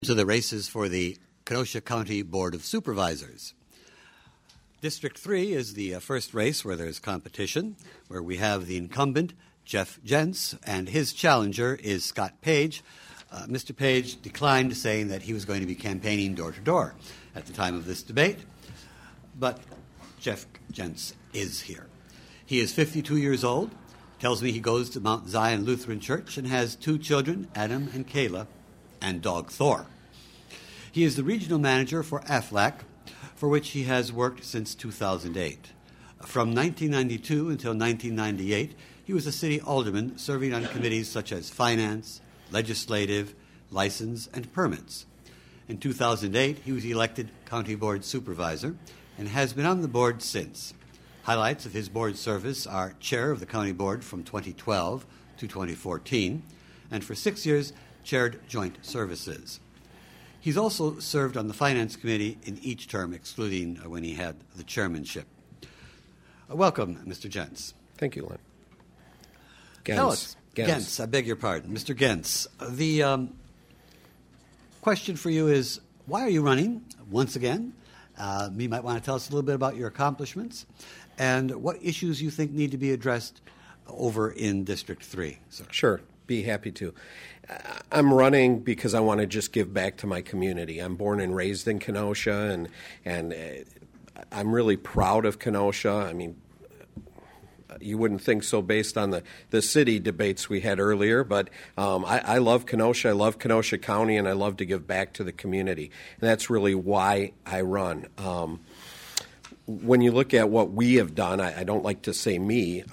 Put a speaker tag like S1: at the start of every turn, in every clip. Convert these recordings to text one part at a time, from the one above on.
S1: To the races for the Kenosha County Board of Supervisors. District 3 is the first race where there's competition, where we have the incumbent, Jeff Jentz, and his challenger is Scott Page. Mr. Page declined, saying that he was going to be campaigning door-to-door at the time of this debate, but Jeff Jentz is here. He is 52 years old, tells me he goes to Mount Zion Lutheran Church, and has two children, Adam and Kayla, and dog Thor. He is the regional manager for AFLAC, for which he has worked since 2008. From 1992 until 1998, he was a city alderman serving on committees such as finance, legislative, license, and permits. In 2008, he was elected county board supervisor and has been on the board since. Highlights of his board service are chair of the county board from 2012 to 2014, and for 6 years, chaired joint services. He's also served on the Finance Committee in each term, excluding when he had the chairmanship. Welcome, Mr. Jentz.
S2: Thank you, Len.
S1: Tell us, Gentz, I beg your pardon. Mr. Gentz, the question for you is, why are you running once again? You might want to tell us a little bit about your accomplishments and what issues you think need to be addressed over in District 3. Sir.
S2: Sure. Be happy to. I'm running because I want to just give back to my community. I'm born and raised in Kenosha, and I'm really proud of Kenosha. I mean, you wouldn't think so based on the city debates we had earlier, but I love Kenosha. I love Kenosha County, and I love to give back to the community. And that's really why I run. When you look at what we have done, I don't like to say me,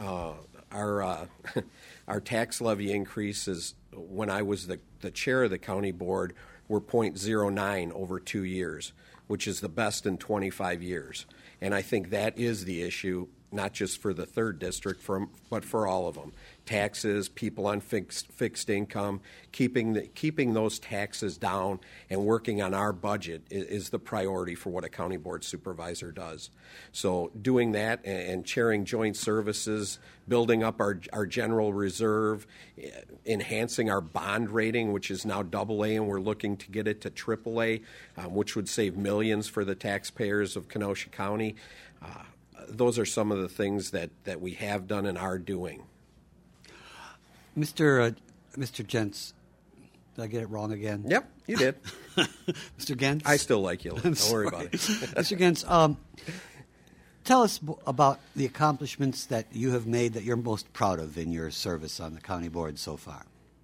S2: our tax levy increases when I was the chair of the county board were 0.09 over 2 years, which is the best in 25 years. And I think that is the issue, not just for the 3rd district, but for all of them. Taxes, people on fixed income, keeping those taxes down and working on our budget is the priority for what a county board supervisor does. So doing that and chairing joint services, building up our general reserve, enhancing our bond rating, which is now AA, and we're looking to get it to AAA, which would save millions for the taxpayers of Kenosha County. Those are some of the things that we have done and are doing.
S1: Mr. Jentz, did I get it wrong again?
S2: Yep, you did.
S1: Mr. Gentz?
S2: I still like you. Don't worry about it.
S1: Mr. Gentz, tell us about the accomplishments that you have made that you're most proud of in your service on the county board so far.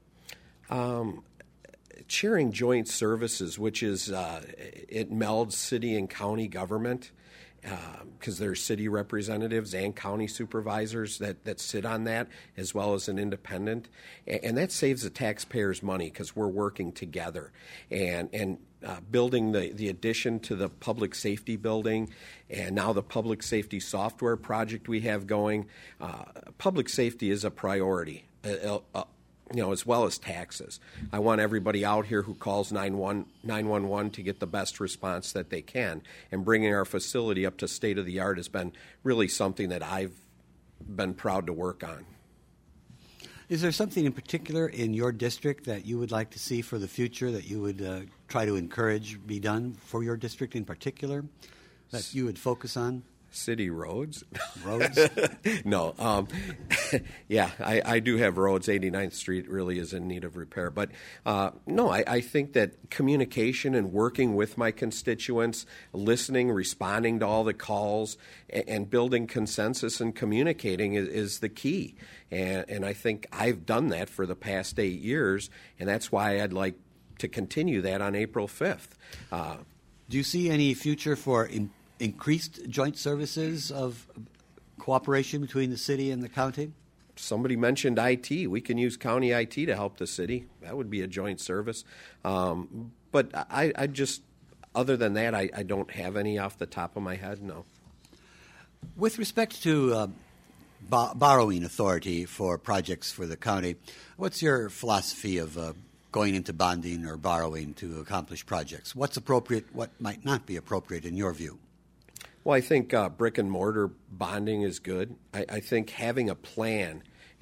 S2: Chairing joint services, which is it melds city and county government, because there's city representatives and county supervisors that sit on that, as well as an independent. And that saves the taxpayers money because we're working together. And building the addition to the public safety building and now the public safety software project we have going, public safety is a priority. As well as taxes. I want everybody out here who calls 911 to get the best response that they can. And bringing our facility up to state of the art has been really something that I've been proud to work on.
S1: Is there something in particular in your district that you would like to see for the future that you would try to encourage be done for your district in particular that you would focus on?
S2: City roads.
S1: Roads?
S2: No. Yeah, I do have roads. 89th Street really is in need of repair. But no, I think that communication and working with my constituents, listening, responding to all the calls, and building consensus and communicating is the key. And I think I've done that for the past 8 years, and that's why I'd like to continue that on April 5th.
S1: Do you see any future for increased joint services of cooperation between the city and the county?
S2: Somebody mentioned IT. We can use county IT to help the city. That would be a joint service. But I just, other than that, I don't have any off the top of my head, no.
S1: With respect to borrowing authority for projects for the county, what's your philosophy of going into bonding or borrowing to accomplish projects? What's appropriate, what might not be appropriate in your view?
S2: Well, I think brick and mortar bonding is good. I think having a plan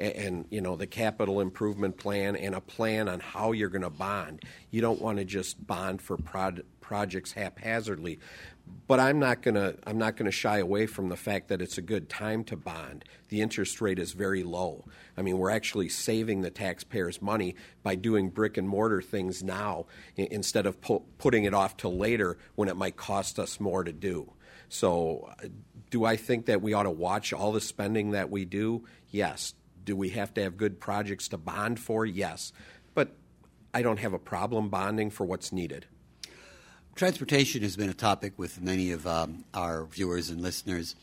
S2: and the capital improvement plan and a plan on how you're going to bond. You don't want to just bond for projects haphazardly. But I'm not going to shy away from the fact that it's a good time to bond. The interest rate is very low. I mean, we're actually saving the taxpayers' money by doing brick and mortar things now instead of putting it off till later when it might cost us more to do. So do I think that we ought to watch all the spending that we do? Yes. Do we have to have good projects to bond for? Yes. But I don't have a problem bonding for what's needed.
S1: Transportation has been a topic with many of our viewers and listeners.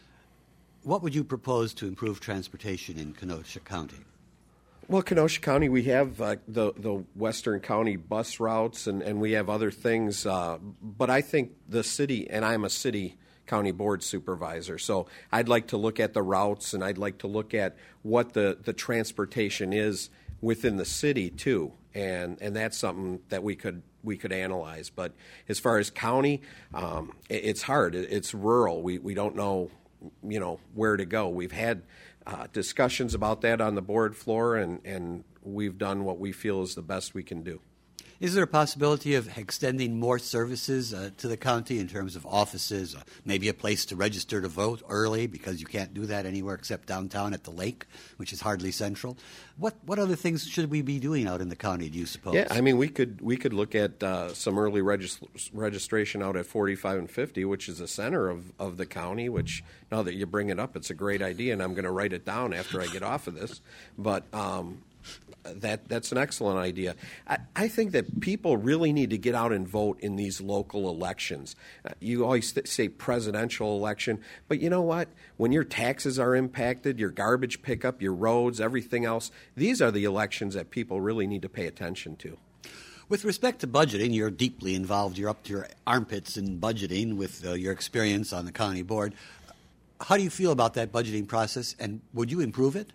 S1: What would you propose to improve transportation in Kenosha County?
S2: Well, Kenosha County, we have the Western County bus routes, and we have other things. But I think the city, and I'm a city county board supervisor, so I'd like to look at the routes, and I'd like to look at what the transportation is within the city too, and that's something that we could analyze. But as far as county, it's hard. It's rural. We don't know, where to go. We've had discussions about that on the board floor, and we've done what we feel is the best we can do.
S1: Is there a possibility of extending more services to the county in terms of offices, maybe a place to register to vote early, because you can't do that anywhere except downtown at the lake, which is hardly central? What other things should we be doing out in the county, do you suppose?
S2: Yeah, I mean, we could look at some early registration out at 45 and 50, which is the center of the county, which, now that you bring it up, it's a great idea, and I'm going to write it down after I get off of this. But that's an excellent idea. I think that people really need to get out and vote in these local elections. You always say presidential election, but you know what? When your taxes are impacted, your garbage pickup, your roads, everything else, these are the elections that people really need to pay attention to.
S1: With respect to budgeting, you're deeply involved. You're up to your armpits in budgeting with your experience on the county board. How do you feel about that budgeting process, and would you improve it?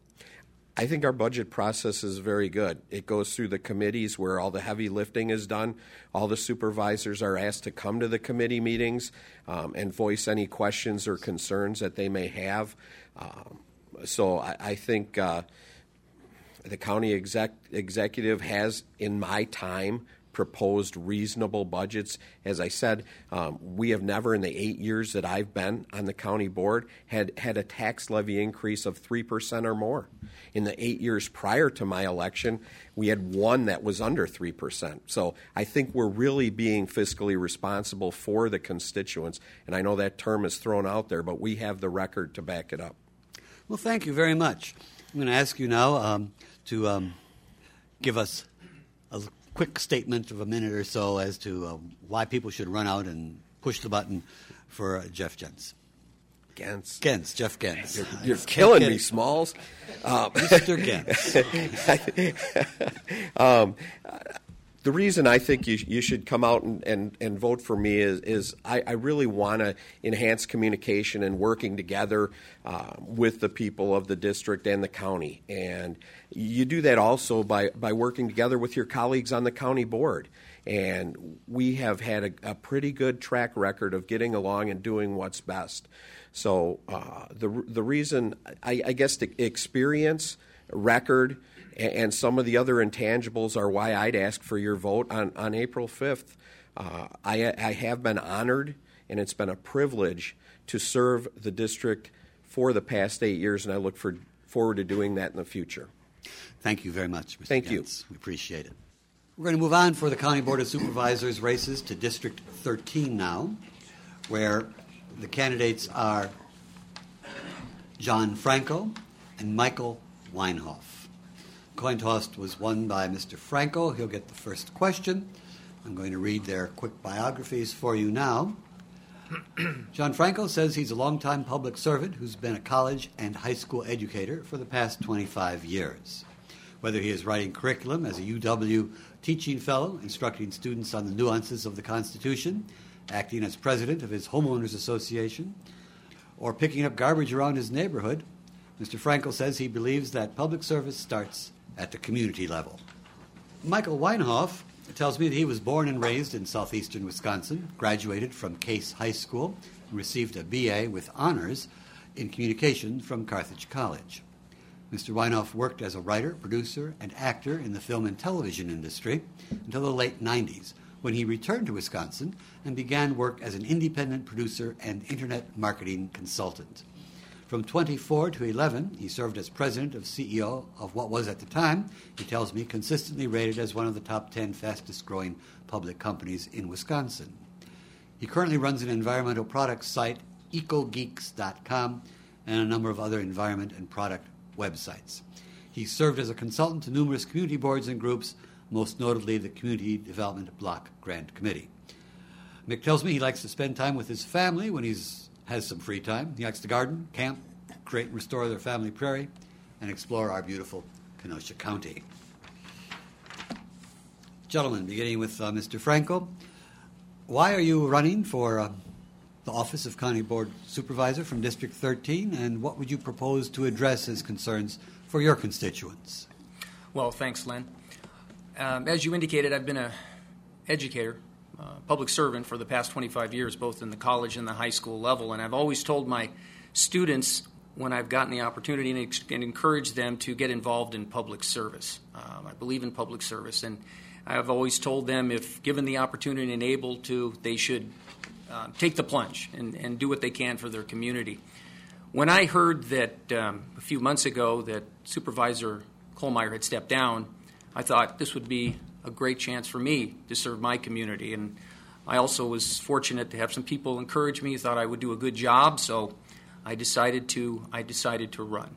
S2: I think our budget process is very good. It goes through the committees where all the heavy lifting is done. All the supervisors are asked to come to the committee meetings and voice any questions or concerns that they may have. So I think the county executive has, in my time, proposed reasonable budgets. As I said, we have never in the 8 years that I've been on the county board had a tax levy increase of 3% or more. In the 8 years prior to my election, we had one that was under 3%. So I think we're really being fiscally responsible for the constituents. And I know that term is thrown out there, but we have the record to back it up.
S1: Well, thank you very much. I'm going to ask you now to give us a quick statement of a minute or so as to why people should run out and push the button for Jeff Gens. Jeff Gens.
S2: You're killing me, Smalls.
S1: Mr. Gens.
S2: The reason I think you should come out and vote for me is I really want to enhance communication and working together with the people of the district and the county. And you do that also by working together with your colleagues on the county board. And we have had a pretty good track record of getting along and doing what's best. So the reason, I guess, the experience, record, and some of the other intangibles are why I'd ask for your vote on April 5th. I have been honored, and it's been a privilege to serve the district for the past 8 years, and I look forward to doing that in the future.
S1: Thank you very much, Mr.
S2: Thank you.
S1: We appreciate it. We're going to move on for the County Board of Supervisors races to District 13 now, where the candidates are John Franco and Michael Weinhoff. Coin toss was won by Mr. Franco. He'll get the first question. I'm going to read their quick biographies for you now. John Franco says he's a longtime public servant who's been a college and high school educator for the past 25 years. Whether he is writing curriculum as a UW teaching fellow, instructing students on the nuances of the Constitution, acting as president of his homeowners association, or picking up garbage around his neighborhood, Mr. Franco says he believes that public service starts at the community level. Michael Weinhoff tells me that he was born and raised in southeastern Wisconsin, graduated from Case High School, and received a BA with honors in communication from Carthage College. Mr. Weinoff worked as a writer, producer, and actor in the film and television industry until the late 90s, when he returned to Wisconsin and began work as an independent producer and internet marketing consultant. From 24 to 11, he served as president of CEO of what was at the time, he tells me, consistently rated as one of the top 10 fastest-growing public companies in Wisconsin. He currently runs an environmental products site, ecogeeks.com, and a number of other environment and product websites. He served as a consultant to numerous community boards and groups, most notably the Community Development Block Grant Committee. Mick tells me he likes to spend time with his family when he has some free time. He likes to garden, camp, create and restore their family prairie, and explore our beautiful Kenosha County. Gentlemen, beginning with Mr. Franco, why are you running for the office of County Board Supervisor from District 13, and what would you propose to address as concerns for your constituents?
S3: Well, thanks, Len. As you indicated, I've been an educator, public servant for the past 25 years, both in the college and the high school level, and I've always told my students when I've gotten the opportunity and encouraged them to get involved in public service. I believe in public service, and I've always told them if given the opportunity and able to, they should take the plunge and do what they can for their community. When I heard that a few months ago that Supervisor Kohlmeyer had stepped down, I thought this would be a great chance for me to serve my community. And I also was fortunate to have some people encourage me, thought I would do a good job, so I decided to run.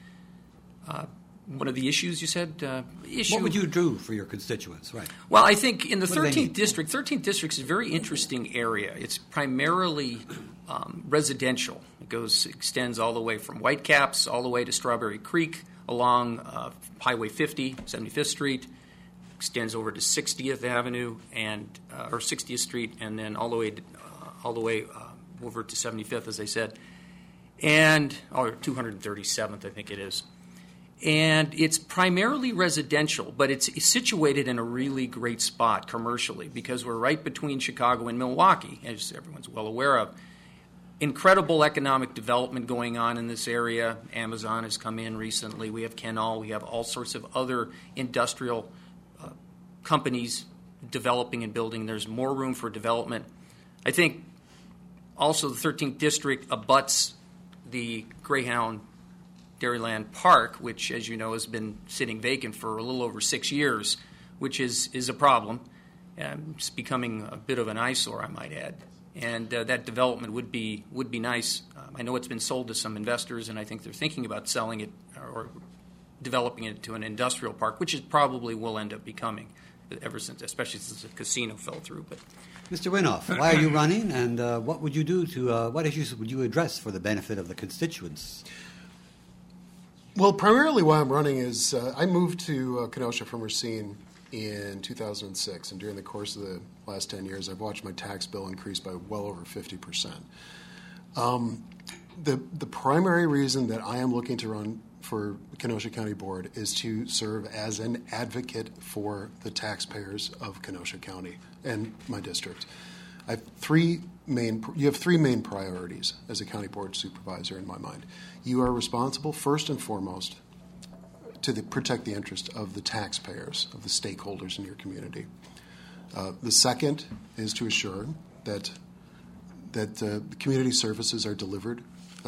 S3: One of the issues you said?
S1: What would you do for your constituents? Right.
S3: Well, I think in the 13th district, 13th district is a very interesting area. It's primarily residential. It extends all the way from Whitecaps all the way to Strawberry Creek along Highway 50, 75th Street, extends over to 60th Avenue or 60th Street, and then all the way over to 75th, as I said, or 237th, I think it is. And it's primarily residential, but it's situated in a really great spot commercially because we're right between Chicago and Milwaukee, as everyone's well aware of. Incredible economic development going on in this area. Amazon has come in recently. We have Kenall. We have all sorts of other industrial companies developing and building. There's more room for development. I think also the 13th District abuts the Greyhound Dairyland Park, which, as you know, has been sitting vacant for a little over 6 years, which is a problem. It's becoming a bit of an eyesore, I might add. And that development would be nice. I know it's been sold to some investors, and I think they're thinking about selling it or developing it to an industrial park, which it probably will end up becoming, especially since the casino fell through. But
S1: Mr. Weinoff, why are you running, and what would you do what issues would you address for the benefit of the constituents?
S4: Well, primarily why I'm running is I moved to Kenosha from Racine in 2006, and during the course of the last 10 years, I've watched my tax bill increase by well over 50%. The primary reason that I am looking to run for the Kenosha County Board is to serve as an advocate for the taxpayers of Kenosha County and my district. You have three main priorities as a county board supervisor in my mind. You are responsible first and foremost to protect the interest of the taxpayers, of the stakeholders in your community. The second is to assure that the community services are delivered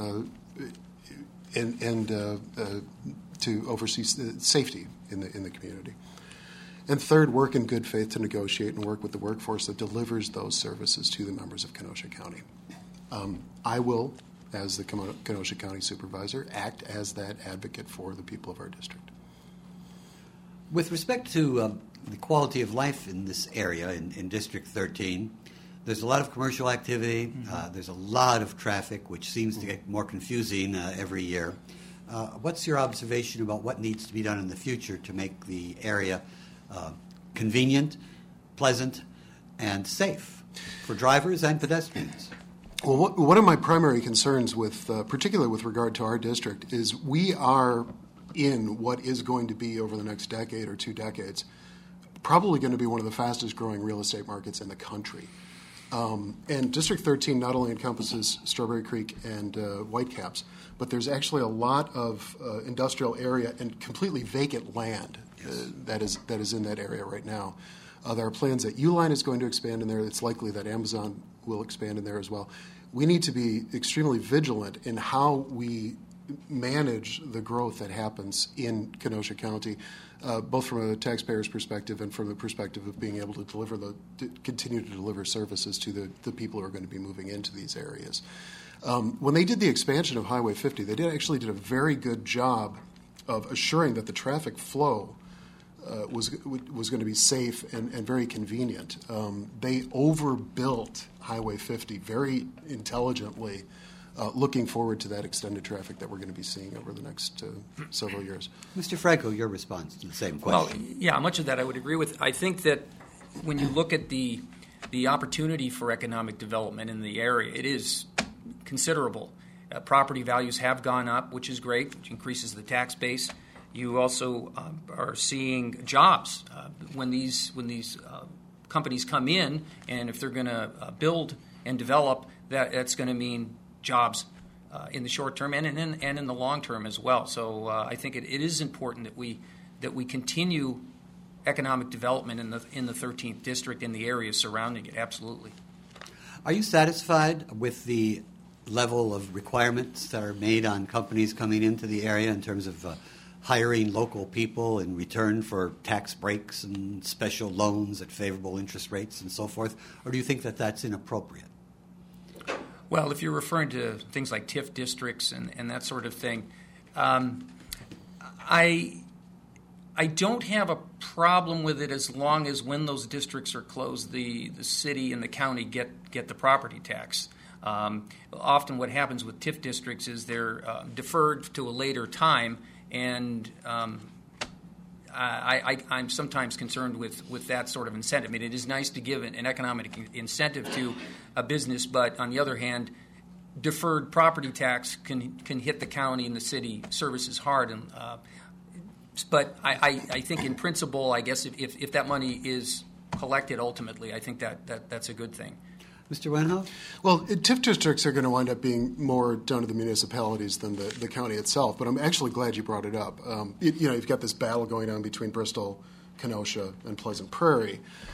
S4: and to oversee safety in the community. And third, work in good faith to negotiate and work with the workforce that delivers those services to the members of Kenosha County. I will, as the Kenosha County Supervisor, act as that advocate for the people of our district.
S1: With respect to the quality of life in this area, in District 13, there's a lot of commercial activity. Mm-hmm. There's a lot of traffic, which seems to get more confusing every year. What's your observation about what needs to be done in the future to make the area convenient, pleasant, and safe for drivers and pedestrians?
S4: Well, one of my primary concerns particularly with regard to our district, is we are in what is going to be over the next decade or 2 decades, probably going to be one of the fastest growing real estate markets in the country. And District 13 not only encompasses Strawberry Creek and Whitecaps, but there's actually a lot of industrial area and completely vacant land that is in that area right now. There are plans that Uline is going to expand in there. It's likely that Amazon will expand in there as well. We need to be extremely vigilant in how we manage the growth that happens in Kenosha County, both from a taxpayer's perspective and from the perspective of being able to continue to deliver services to the people who are going to be moving into these areas. When they did the expansion of Highway 50, they actually did a very good job of assuring that the traffic flow was going to be safe and very convenient. They overbuilt Highway 50 very intelligently, looking forward to that extended traffic that we're going to be seeing over the next several years.
S1: Mr. Franco, your response to the same question.
S3: Well, yeah, much of that I would agree with. I think that when you look at the opportunity for economic development in the area, it is considerable. Property values have gone up, which is great, which increases the tax base. You also are seeing jobs when these companies come in, and if they're going to build and develop, that's going to mean jobs in the short term and in the long term as well. So I think it is important that we continue economic development in the 13th district and the areas surrounding it. Absolutely.
S1: Are you satisfied with the level of requirements that are made on companies coming into the area in terms of hiring local people in return for tax breaks and special loans at favorable interest rates and so forth? Or do you think that that's inappropriate?
S3: Well, if you're referring to things like TIF districts and that sort of thing, I don't have a problem with it as long as when those districts are closed, the city and the county get the property tax. Often what happens with TIF districts is they're deferred to a later time, and I'm sometimes concerned with that sort of incentive. I mean, it is nice to give an economic incentive to a business, but on the other hand, deferred property tax can hit the county and the city services hard. And but I think in principle, I guess if that money is collected ultimately, I think that's a good thing.
S1: Mr. Weinhoff?
S4: Well, TIF districts are going to wind up being more down to the municipalities than the county itself, but I'm actually glad you brought it up. You've got this battle going on between Bristol, Kenosha, and Pleasant Prairie,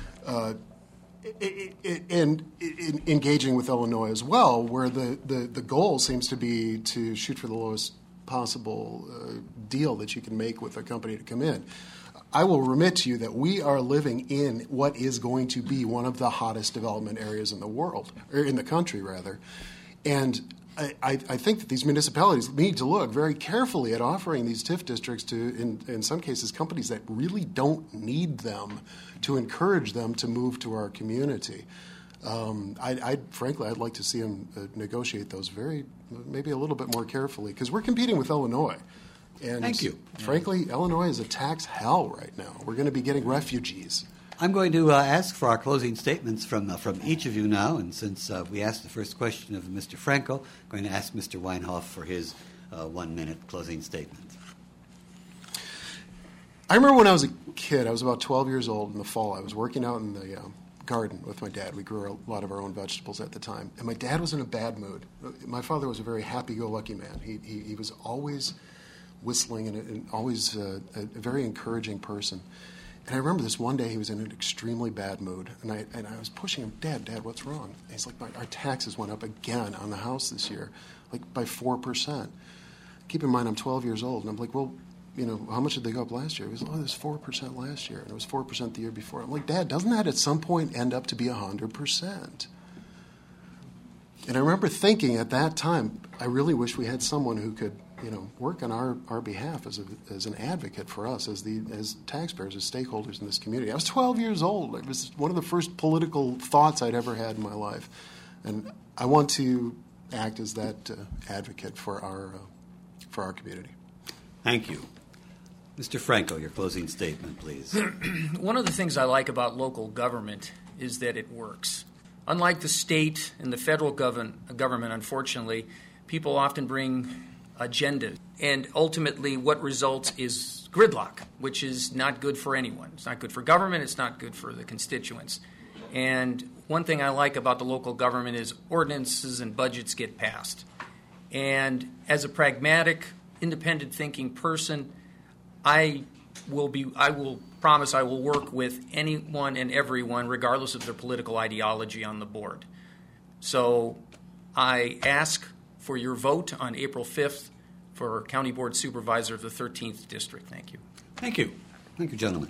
S4: and engaging with Illinois as well, where the goal seems to be to shoot for the lowest possible deal that you can make with a company to come in. I will remit to you that we are living in what is going to be one of the hottest development areas in the world, or in the country, rather. And I think that these municipalities need to look very carefully at offering these TIF districts to, in some cases, companies that really don't need them, to encourage them to move to our community. Frankly, I'd like to see them negotiate those maybe a little bit more carefully, because we're competing with Illinois. And
S1: thank you.
S4: Frankly, Illinois is a tax hell right now. We're going to be getting refugees.
S1: I'm going to ask for our closing statements from each of you now, and since we asked the first question of Mr. Franco, I'm going to ask Mr. Weinhoff for his 1-minute closing statement.
S4: I remember when I was a kid, I was about 12 years old in the fall. I was working out in the garden with my dad. We grew a lot of our own vegetables at the time. And my dad was in a bad mood. My father was a very happy-go-lucky man. He was always whistling and always a very encouraging person. And I remember this one day he was in an extremely bad mood, and I was pushing him, Dad, what's wrong? And he's like, our taxes went up again on the house this year, like by 4%. Keep in mind, I'm 12 years old, and I'm like, well, how much did they go up last year? He was, it was 4% last year, and it was 4% the year before. I'm like, Dad, doesn't that at some point end up to be 100%? And I remember thinking at that time, I really wish we had someone who could work on our behalf as an advocate for us as taxpayers, as stakeholders in this community. I was 12 years old. It was one of the first political thoughts I'd ever had in my life, and I want to act as that advocate for our community.
S1: Thank you. Mr. Franco, your closing statement, please.
S3: One of the things I like about local government is that it works. Unlike the state and the federal government, unfortunately, people often bring agendas, and ultimately what results is gridlock, which is not good for anyone. It's not good for government. It's not good for the constituents. And one thing I like about the local government is ordinances and budgets get passed. And as a pragmatic, independent thinking person, I will promise I will work with anyone and everyone, regardless of their political ideology, on the board. So I ask for your vote on April 5th for County Board Supervisor of the 13th District. Thank you.
S1: Thank you. Thank you, gentlemen.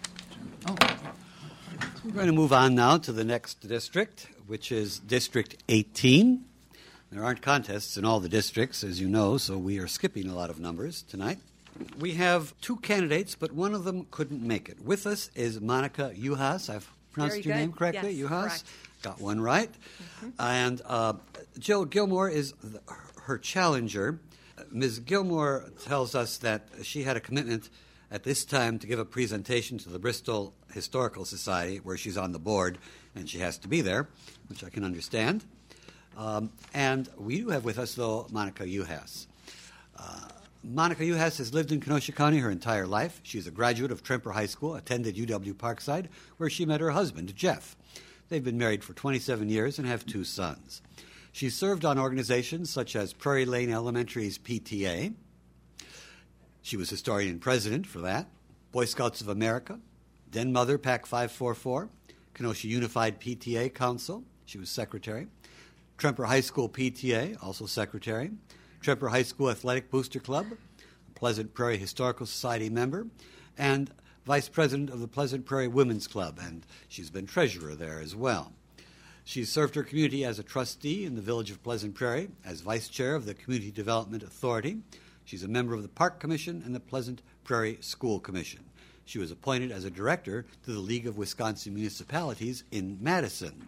S1: We're going to move on now to the next district, which is District 18. There aren't contests in all the districts, as you know, so we are skipping a lot of numbers tonight. We have two candidates, but one of them couldn't make it. With us is Monica Uhas. I've pronounced your name correctly?
S5: Yes,
S1: Uhas?
S5: correct.
S1: Got one right. And Jill Gilmore is her challenger. Ms. Gilmore tells us that she had a commitment at this time to give a presentation to the Bristol Historical Society, where she's on the board, and she has to be there, which I can understand. And we do have with us, though, Monica Uhas. Monica Uhas has lived in Kenosha County her entire life. She's a graduate of Tremper High School, attended UW Parkside, where she met her husband, Jeff. They've been married for 27 years and have 2 sons. She's served on organizations such as Prairie Lane Elementary's PTA. She was historian and president for that. Boy Scouts of America, Den Mother PAC 544, Kenosha Unified PTA Council. She was secretary. Tremper High School PTA, also secretary. Tremper High School Athletic Booster Club, Pleasant Prairie Historical Society member, and vice president of the Pleasant Prairie Women's Club, and she's been treasurer there as well. She's served her community as a trustee in the village of Pleasant Prairie, as vice chair of the Community Development Authority. She's a member of the Park Commission and the Pleasant Prairie School Commission. She was appointed as a director to the League of Wisconsin Municipalities in Madison.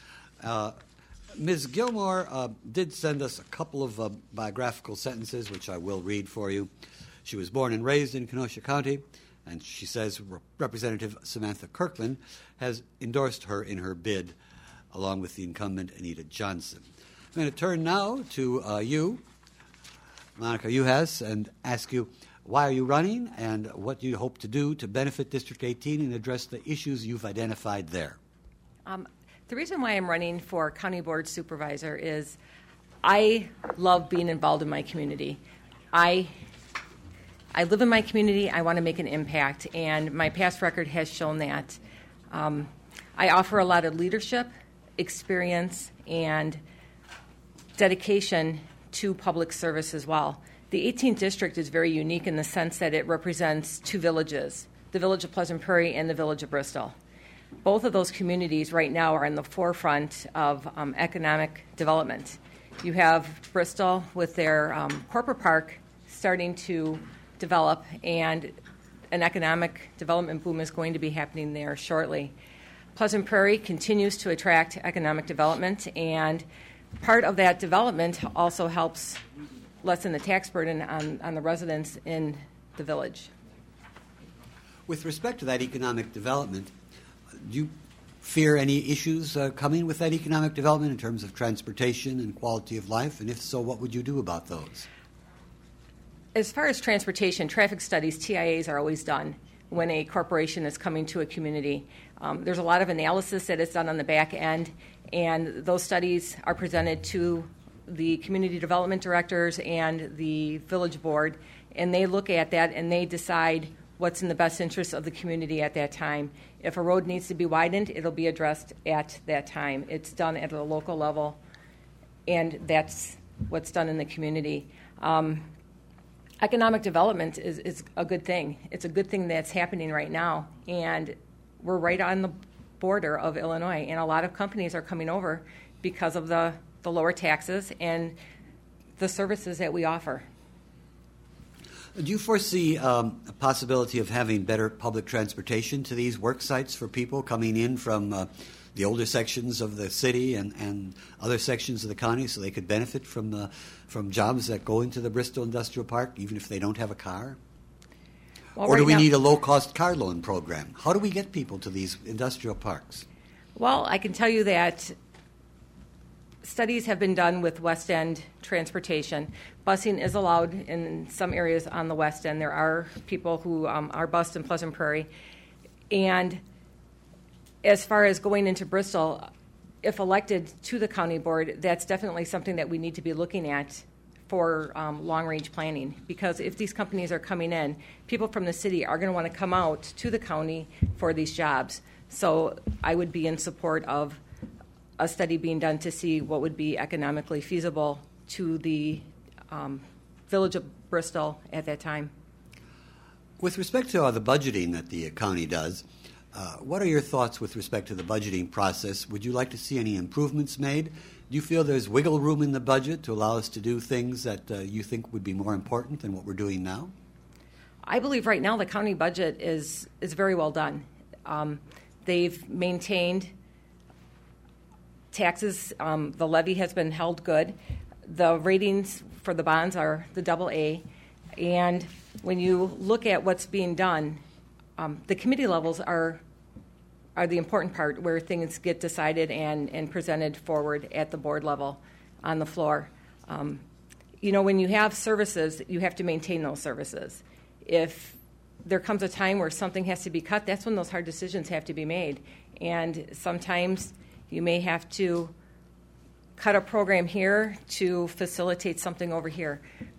S1: Ms. Gilmore did send us a couple of biographical sentences, which I will read for you. She was born and raised in Kenosha County, and she says Representative Samantha Kirkland has endorsed her in her bid, along with the incumbent Anita Johnson. I'm going to turn now to you, Monica Uhas, and ask you, why are you running, and what do you hope to do to benefit District 18 and address the issues you've identified there?
S5: The reason why I'm running for County Board Supervisor is I love being involved in my community. I live in my community. I want to make an impact, and my past record has shown that. I offer a lot of leadership, experience, and dedication to public service as well. The 18th District is very unique in the sense that it represents 2 villages, the village of Pleasant Prairie and the village of Bristol. Both of those communities right now are in the forefront of economic development. You have Bristol with their corporate park starting to develop, and an economic development boom is going to be happening there shortly. Pleasant Prairie continues to attract economic development, and part of that development also helps lessen the tax burden on the residents in the village.
S1: With respect to that economic development, do you fear any issues coming with that economic development in terms of transportation and quality of life? And if so, what would you do about those?
S5: As far as transportation, traffic studies, TIAs, are always done when a corporation is coming to a community. There's a lot of analysis that is done on the back end, and those studies are presented to the community development directors and the village board, and they look at that and they decide what's in the best interest of the community at that time. If a road needs to be widened, it'll be addressed at that time. It's done at a local level, and that's what's done in the community. Economic development is a good thing. It's a good thing that's happening right now, and we're right on the border of Illinois, and a lot of companies are coming over because of the lower taxes and the services that we offer.
S1: Do you foresee a possibility of having better public transportation to these work sites for people coming in from the older sections of the city and other sections of the county, so they could benefit from jobs that go into the Bristol Industrial Park, even if they don't have a car?
S5: Well,
S1: or do
S5: right
S1: we
S5: now,
S1: need a low-cost car loan program? How do we get people to these industrial parks?
S5: Well, I can tell you that studies have been done with West End transportation. Busing is allowed in some areas on the West End. There are people who are bused in Pleasant Prairie. And as far as going into Bristol, if elected to the county board, that's definitely something that we need to be looking at for long-range planning, because if these companies are coming in, people from the city are going to want to come out to the county for these jobs. So I would be in support of a study being done to see what would be economically feasible to the village of Bristol at that time.
S1: With respect to the budgeting that the county does, what are your thoughts with respect to the budgeting process? Would you like to see any improvements made? Do you feel there's wiggle room in the budget to allow us to do things that you think would be more important than what we're doing now?
S5: I believe right now the county budget is very well done. They've maintained taxes. The levy has been held good. The ratings for the bonds are the AA. And when you look at what's being done, the committee levels are the important part, where things get decided and presented forward at the board level on the floor. When you have services, you have to maintain those services. If there comes a time where something has to be cut, that's when those hard decisions have to be made. And sometimes you may have to cut a program here to facilitate something over here.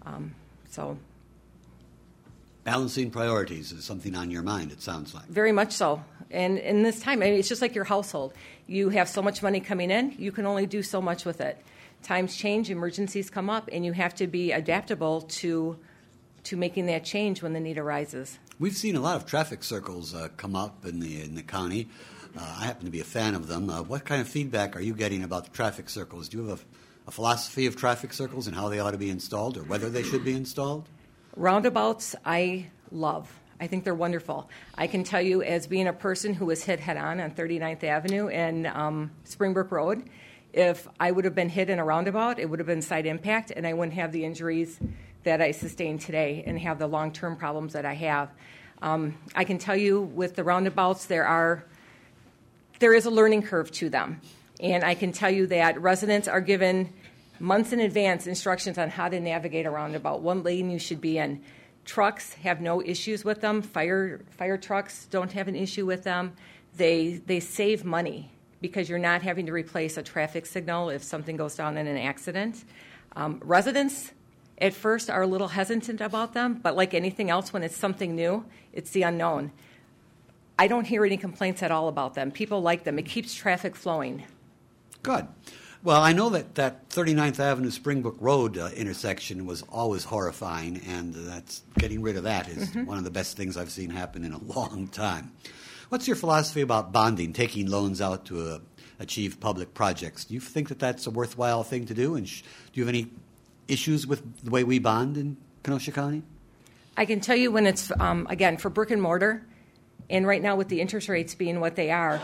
S1: Balancing priorities is something on your mind, it sounds like.
S5: Very much so. And in this time, it's just like your household. You have so much money coming in, you can only do so much with it. Times change, emergencies come up, and you have to be adaptable to making that change when the need arises.
S1: We've seen a lot of traffic circles come up in the county. I happen to be a fan of them. What kind of feedback are you getting about the traffic circles? Do you have a philosophy of traffic circles and how they ought to be installed or whether they should be installed?
S5: Roundabouts, I love. I think they're wonderful. I can tell you, as being a person who was hit head-on on 39th Avenue and Springbrook Road, if I would have been hit in a roundabout, it would have been side impact, and I wouldn't have the injuries that I sustained today and have the long-term problems that I have. I can tell you, with the roundabouts, there is a learning curve to them. And I can tell you that residents are given months in advance instructions on how to navigate a roundabout, what lane you should be in. Trucks have no issues with them. Fire trucks don't have an issue with them. They save money because you're not having to replace a traffic signal if something goes down in an accident. Residents at first are a little hesitant about them, but like anything else, when it's something new, it's the unknown. I don't hear any complaints at all about them. People like them. It keeps traffic flowing.
S1: Good. Well, I know that 39th Avenue Springbrook Road intersection was always horrifying, and that's getting rid of that is one of the best things I've seen happen in a long time. What's your philosophy about bonding, taking loans out to achieve public projects? Do you think that that's a worthwhile thing to do? And do you have any issues with the way we bond in Kenosha County?
S5: I can tell you when it's, again, for brick and mortar, and right now with the interest rates being what they are,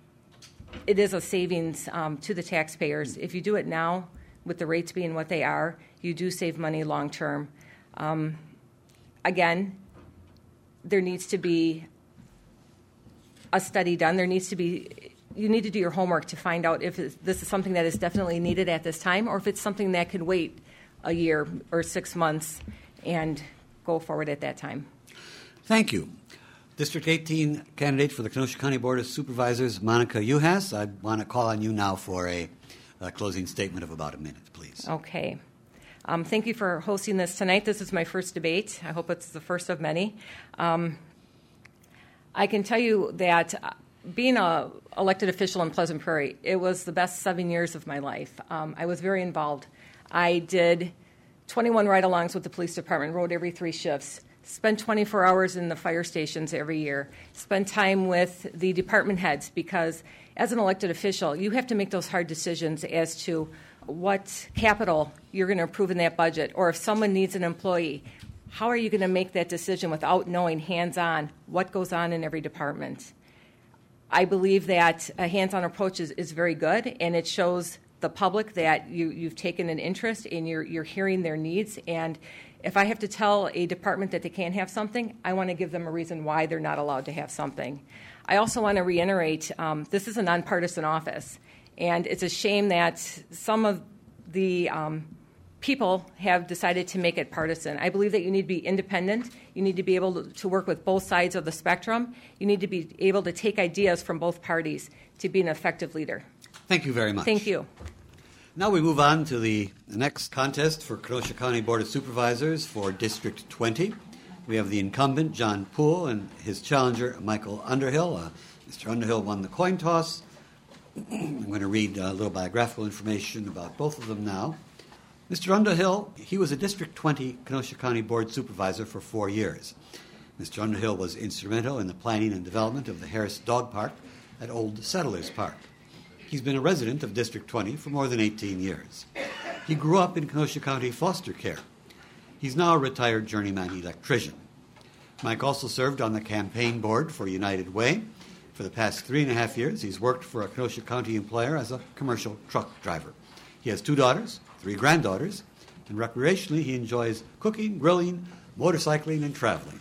S5: it is a savings to the taxpayers. If you do it now, with the rates being what they are, you do save money long term. Again, there needs to be a study done. You need to do your homework to find out if this is something that is definitely needed at this time, or if it's something that can wait a year or 6 months and go forward at that time.
S1: Thank you. District 18 candidate for the Kenosha County Board of Supervisors, Monica Uhas. I want to call on you now for a closing statement of about a minute, please.
S5: Okay. Thank you for hosting this tonight. This is my first debate. I hope it's the first of many. I can tell you that being an elected official in Pleasant Prairie, it was the best 7 years of my life. I was very involved. I did 21 ride-alongs with the police department, rode every 3 shifts. Spend 24 hours in the fire stations every year. Spend time with the department heads, because as an elected official, you have to make those hard decisions as to what capital you're going to approve in that budget, or if someone needs an employee, how are you going to make that decision without knowing hands-on what goes on in every department? I believe that a hands-on approach is very good, and it shows the public that you've taken an interest and you're hearing their needs. And if I have to tell a department that they can't have something, I want to give them a reason why they're not allowed to have something. I also want to reiterate, this is a nonpartisan office, and it's a shame that some of the people have decided to make it partisan. I believe that you need to be independent. You need to be able to work with both sides of the spectrum. You need to be able to take ideas from both parties to be an effective leader.
S1: Thank you very much.
S5: Thank you.
S1: Now we move on to the next contest for Kenosha County Board of Supervisors for District 20. We have the incumbent, John Poole, and his challenger, Michael Underhill. Mr. Underhill won the coin toss. I'm going to read a little biographical information about both of them now. Mr. Underhill, he was a District 20 Kenosha County Board Supervisor for 4 years. Mr. Underhill was instrumental in the planning and development of the Harris Dog Park at Old Settlers Park. He's been a resident of District 20 for more than 18 years. He grew up in Kenosha County foster care. He's now a retired journeyman electrician. Mike also served on the campaign board for United Way. For the past 3.5 years, he's worked for a Kenosha County employer as a commercial truck driver. He has 2 daughters, 3 granddaughters, and recreationally he enjoys cooking, grilling, motorcycling, and traveling.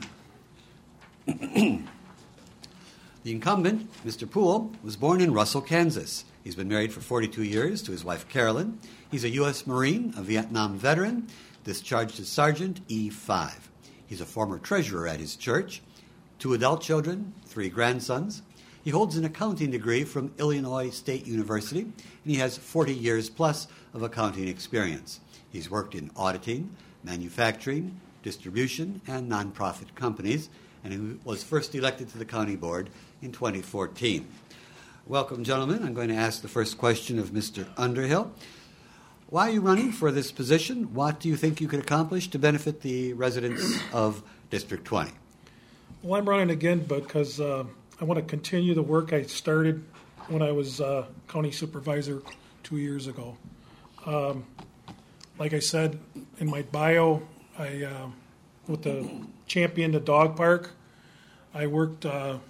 S1: The incumbent, Mr. Poole, was born in Russell, Kansas. He's been married for 42 years to his wife, Carolyn. He's a U.S. Marine, a Vietnam veteran, discharged as Sergeant E5. He's a former treasurer at his church, 2 adult children, 3 grandsons. He holds an accounting degree from Illinois State University, and he has 40 years plus of accounting experience. He's worked in auditing, manufacturing, distribution, and nonprofit companies, and he was first elected to the county board in 2014. Welcome, gentlemen. I'm going to ask the first question of Mr. Underhill. Why are you running for this position? What do you think you could accomplish to benefit the residents of District 20?
S6: Well, I'm running again because I want to continue the work I started when I was county supervisor 2 years ago. Like I said in my bio, I with the Champion the Dog Park, I worked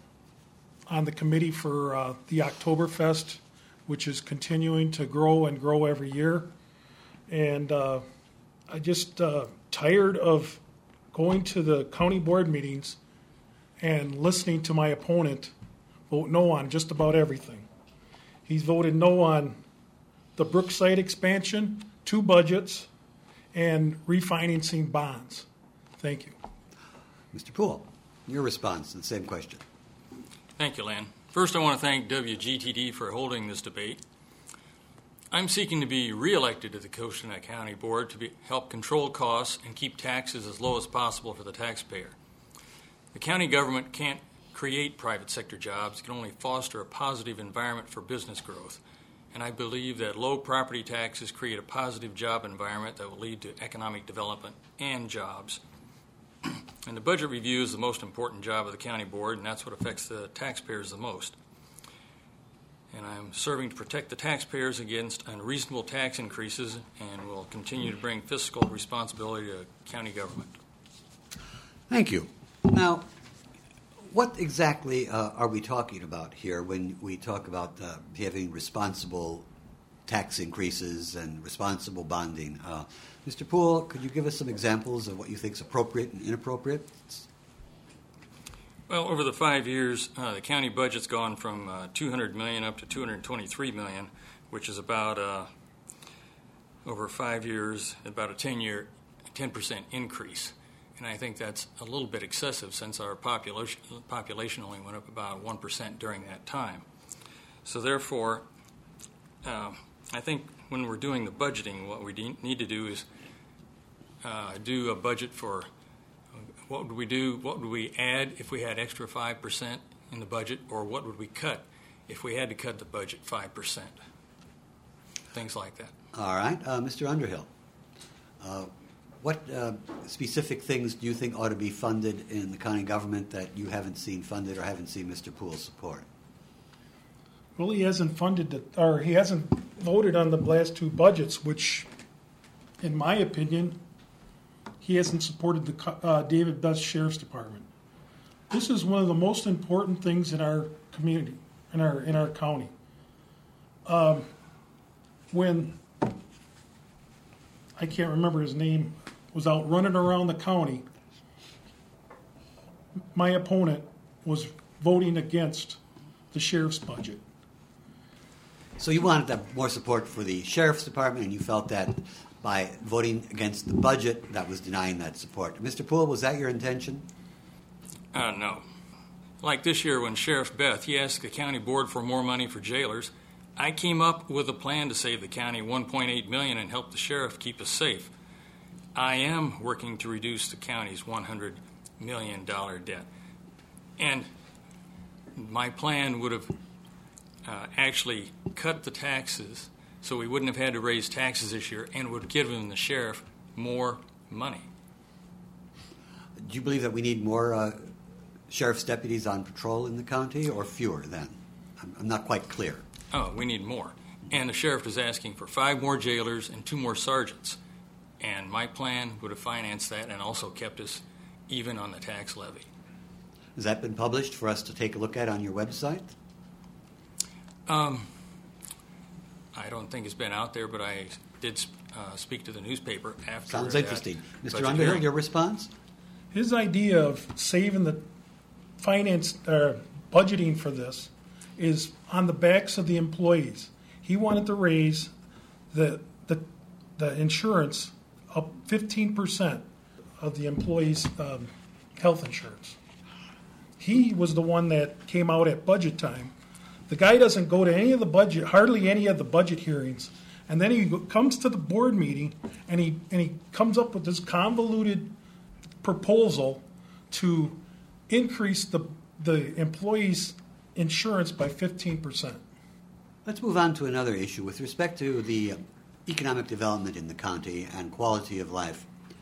S6: on the committee for the Oktoberfest, which is continuing to grow and grow every year. And I just tired of going to the county board meetings and listening to my opponent vote no on just about everything. He's voted no on the Brookside expansion, 2 budgets, and refinancing bonds. Thank you.
S1: Mr. Poole, your response to the same question.
S7: Thank you, Len. First, I want to thank WGTD for holding this debate. I'm seeking to be reelected to the Kenosha County Board to help control costs and keep taxes as low as possible for the taxpayer. The county government can't create private sector jobs. It can only foster a positive environment for business growth. And I believe that low property taxes create a positive job environment that will lead to economic development and jobs. And the budget review is the most important job of the county board, and that's what affects the taxpayers the most. And I'm serving to protect the taxpayers against unreasonable tax increases and will continue to bring fiscal responsibility to county government.
S1: Thank you. Now, what exactly are we talking about here when we talk about having responsible tax increases and responsible bonding? Mr. Poole, could you give us some examples of what you think is appropriate and inappropriate?
S7: Well, over the 5 years, the county budget's gone from $200 million up to $223 million, which is about, over 5 years, about a 10% increase. And I think that's a little bit excessive since our population only went up about 1% during that time. So therefore, I think when we're doing the budgeting, what we need to do is do a budget for what would we do, what would we add if we had extra 5% in the budget, or what would we cut if we had to cut the budget 5%. Things like that.
S1: All right. Mr. Underhill, what specific things do you think ought to be funded in the county government that you haven't seen funded or haven't seen Mr. Poole support?
S6: Well, he hasn't he hasn't voted on the last 2 budgets, which, in my opinion, he hasn't supported the David Best Sheriff's Department. This is one of the most important things in our community, in our county. When I can't remember his name, was out running around the county, my opponent was voting against the sheriff's budget.
S1: So you wanted more support for the sheriff's department, and you felt that by voting against the budget, that was denying that support. Mr. Poole, was that your intention?
S7: No. Like this year when Sheriff Beth, he asked the county board for more money for jailers. I came up with a plan to save the county $1.8 million and help the sheriff keep us safe. I am working to reduce the county's $100 million debt. And my plan would have actually cut the taxes so we wouldn't have had to raise taxes this year and would have given the sheriff more money.
S1: Do you believe that we need more sheriff's deputies on patrol in the county, or fewer then? I'm not quite clear.
S7: Oh, we need more. And the sheriff is asking for 5 more jailers and 2 more sergeants. And my plan would have financed that and also kept us even on the tax levy.
S1: Has that been published for us to take a look at on your website?
S7: I don't think it's been out there, but I did speak to the newspaper after.
S1: Sounds interesting. Mr. Underhill, your response?
S6: His idea of saving the budgeting for this is on the backs of the employees. He wanted to raise the insurance up 15% of the employees' health insurance. He was the one that came out at budget time. The guy doesn't go to hardly any of the budget hearings, and then he comes to the board meeting and he comes up with this convoluted proposal to increase the employees' insurance by 15%.
S1: Let's move on to another issue with respect to the economic development in the county and quality of life.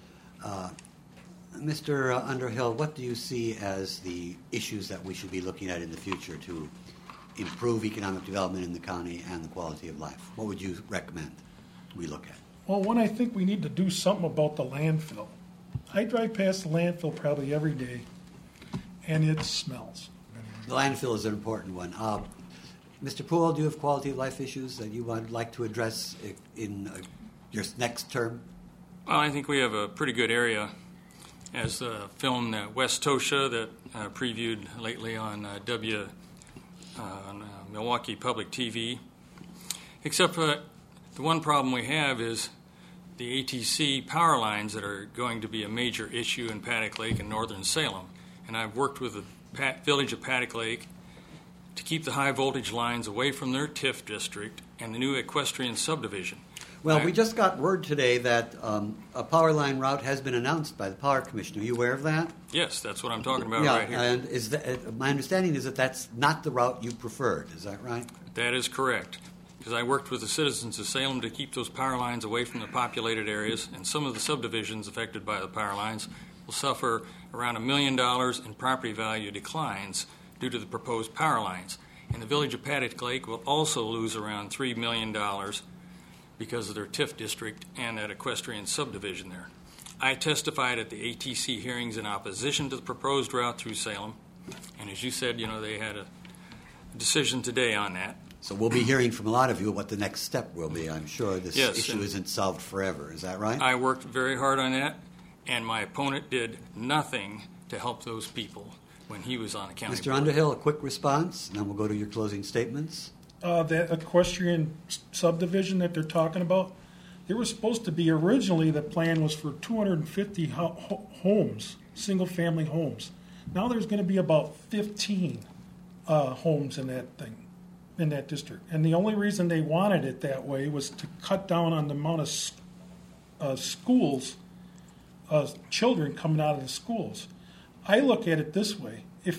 S1: Mr. Underhill, what do you see as the issues that we should be looking at in the future to improve economic development in the county and the quality of life? What would you recommend we look at?
S6: Well, one, I think we need to do something about the landfill. I drive past the landfill probably every day, and it smells.
S1: The landfill is an important one. Mr. Poole, do you have quality of life issues that you would like to address in your next term?
S7: Well, I think we have a pretty good area. As the film West Tosha that previewed lately on Milwaukee Public TV. Except for the one problem we have is the ATC power lines that are going to be a major issue in Paddock Lake and northern Salem. And I've worked with the village of Paddock Lake to keep the high voltage lines away from their TIF district and the new equestrian subdivision.
S1: Well, we just got word today that a power line route has been announced by the Power Commission. Are you aware of that?
S7: Yes, that's what I'm talking about
S1: yeah,
S7: right here.
S1: And my understanding is that that's not the route you preferred. Is that right?
S7: That is correct. Because I worked with the citizens of Salem to keep those power lines away from the populated areas, and some of the subdivisions affected by the power lines will suffer around $1 million in property value declines due to the proposed power lines. And the village of Paddock Lake will also lose around $3 million because of their TIF district and that equestrian subdivision there. I testified at the ATC hearings in opposition to the proposed route through Salem, and as you said, they had a decision today on that.
S1: So we'll be hearing from a lot of you what the next step will be. I'm sure this issue isn't solved forever. Is that right?
S7: I worked very hard on that, and my opponent did nothing to help those people when he was on the county board.
S1: Mr. Underhill, a quick response, and then we'll go to your closing statements.
S6: That equestrian subdivision that they're talking about, there was supposed to be originally the plan was for 250 homes, single-family homes. Now there's going to be about 15 homes in that thing, in that district. And the only reason they wanted it that way was to cut down on the amount of schools, children coming out of the schools. I look at it this way: if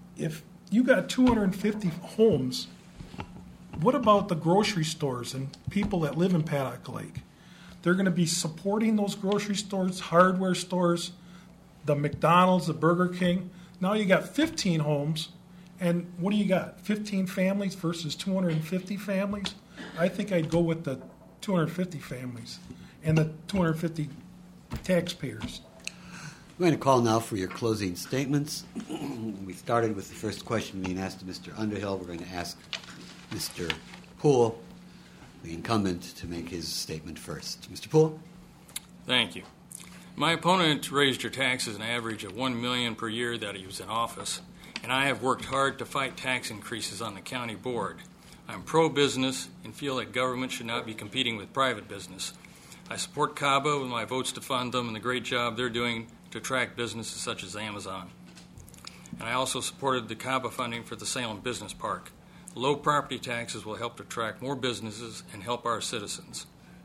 S6: you got 250 homes, what about the grocery stores and people that live in Paddock Lake? They're going to be supporting those grocery stores, hardware stores, the McDonald's, the Burger King. Now you got 15 homes, and what do you got? 15 families versus 250 families? I think I'd go with the 250 families and the 250 taxpayers.
S1: I'm going to call now for your closing statements. We started with the first question being asked to Mr. Underhill. We're going to ask Mr. Poole, the incumbent, to make his statement first. Mr. Poole?
S7: Thank you. My opponent raised your taxes an average of $1 million per year that he was in office, and I have worked hard to fight tax increases on the county board. I'm pro-business and feel that government should not be competing with private business. I support CABA with my votes to fund them and the great job they're doing to attract businesses such as Amazon. And I also supported the CABA funding for the Salem Business Park. Low property taxes will help to attract more businesses and help our citizens.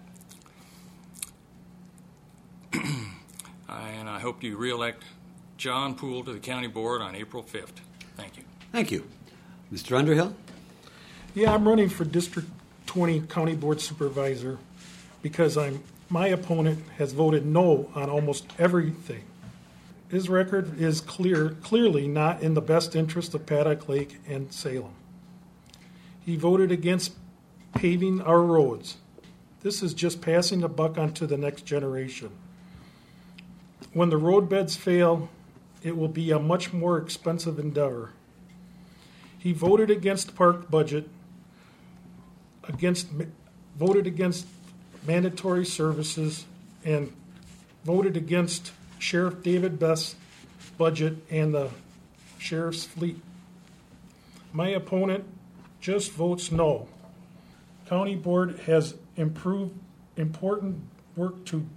S7: And I hope you re-elect John Poole to the County Board on April 5th. Thank you.
S1: Thank you. Mr. Underhill?
S6: Yeah, I'm running for District 20 County Board Supervisor because my opponent has voted no on almost everything. His record is clearly not in the best interest of Paddock Lake and Salem. He voted against paving our roads. This is just passing the buck on to the next generation. When the road beds fail, it will be a much more expensive endeavor. He voted against park budget, voted against mandatory services, and voted against Sheriff David Best's budget and the sheriff's fleet. My opponent just votes no. County Board has important work to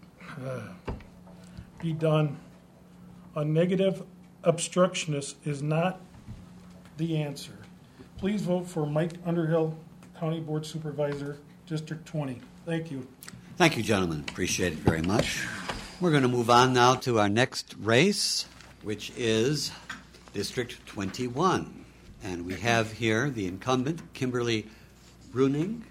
S6: be done. A negative obstructionist is not the answer. Please vote for Mike Underhill, County Board Supervisor, District 20. Thank you.
S1: Thank you, gentlemen. Appreciate it very much. We're going to move on now to our next race, which is District 21. And we have here the incumbent, Kimberly Brunig.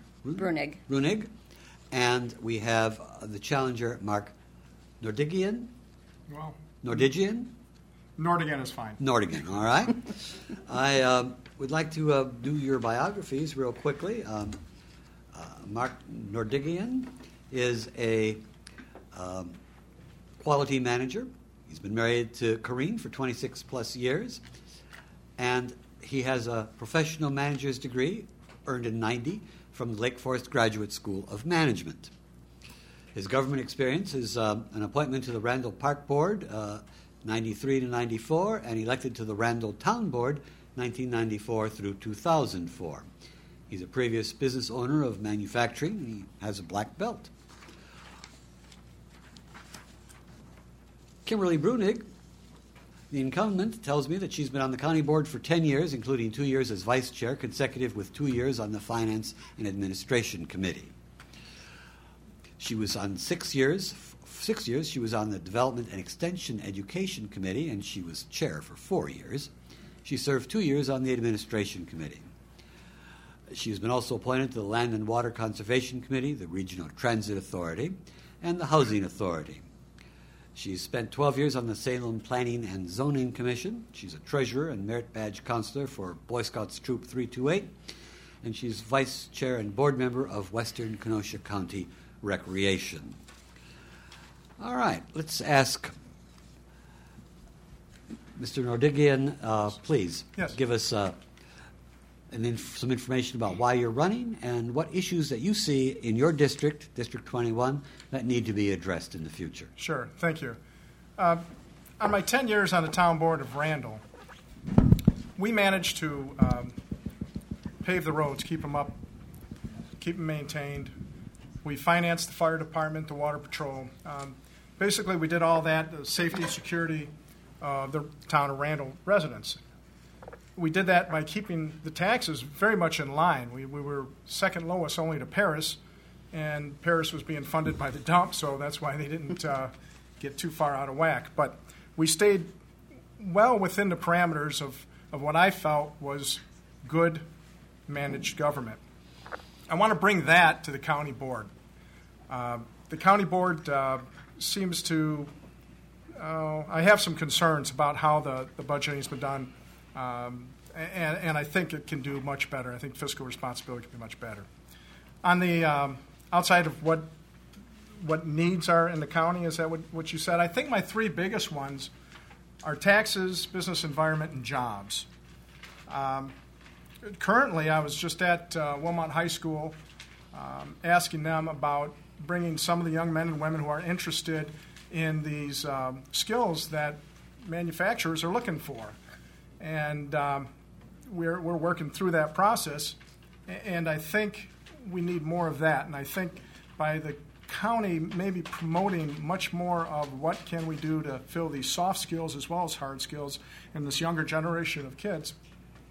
S1: And we have the challenger, Mark Nordigian.
S8: Well,
S1: Nordigian?
S8: Nordigan is fine.
S1: Nordigan, all right. I would like to do your biographies real quickly. Mark Nordigian is a quality manager. He's been married to Corrine for 26 plus years, and he has a professional manager's degree earned in 90 from the Lake Forest Graduate School of Management. His government experience is an appointment to the Randall Park Board, 93 to 94, and elected to the Randall Town Board, 1994 through 2004. He's a previous business owner of manufacturing, and he has a black belt. Kimberly Brunig, the incumbent, tells me that she's been on the county board for 10 years, including 2 years as vice chair, consecutive with 2 years on the Finance and Administration Committee. She was on 6 years. 6 years she was on the Development and Extension Education Committee, and she was chair for 4 years. She served 2 years on the Administration Committee. She's been also appointed to the Land and Water Conservation Committee, the Regional Transit Authority, and the Housing Authority. She's spent 12 years on the Salem Planning and Zoning Commission. She's a treasurer and merit badge counselor for Boy Scouts Troop 328, and she's vice chair and board member of Western Kenosha County Recreation. All right, let's ask Mr. Nordigian, please give us some information about why you're running and what issues that you see in your district, District 21, that need to be addressed in the future.
S8: Sure, thank you. On my 10 years on the town board of Randall, we managed to pave the roads, keep them up, keep them maintained. We financed the fire department, the water patrol. Basically, we did all that, the safety and security of the town of Randall residents. We did that by keeping the taxes very much in line. We were second lowest only to Paris, and Paris was being funded by the dump, so that's why they didn't get too far out of whack. But we stayed well within the parameters of what I felt was good managed government. I want to bring that to the county board. The county board seems to, I have some concerns about how the budgeting has been done, and I think it can do much better. I think fiscal responsibility can be much better. On the outside of what needs are in the county, is that what you said? I think my three biggest ones are taxes, business environment, and jobs. Currently, I was just at Wilmot High School asking them about bringing some of the young men and women who are interested in these skills that manufacturers are looking for. And we're working through that process, and I think we need more of that. And I think by the county maybe promoting much more of what can we do to fill these soft skills as well as hard skills in this younger generation of kids,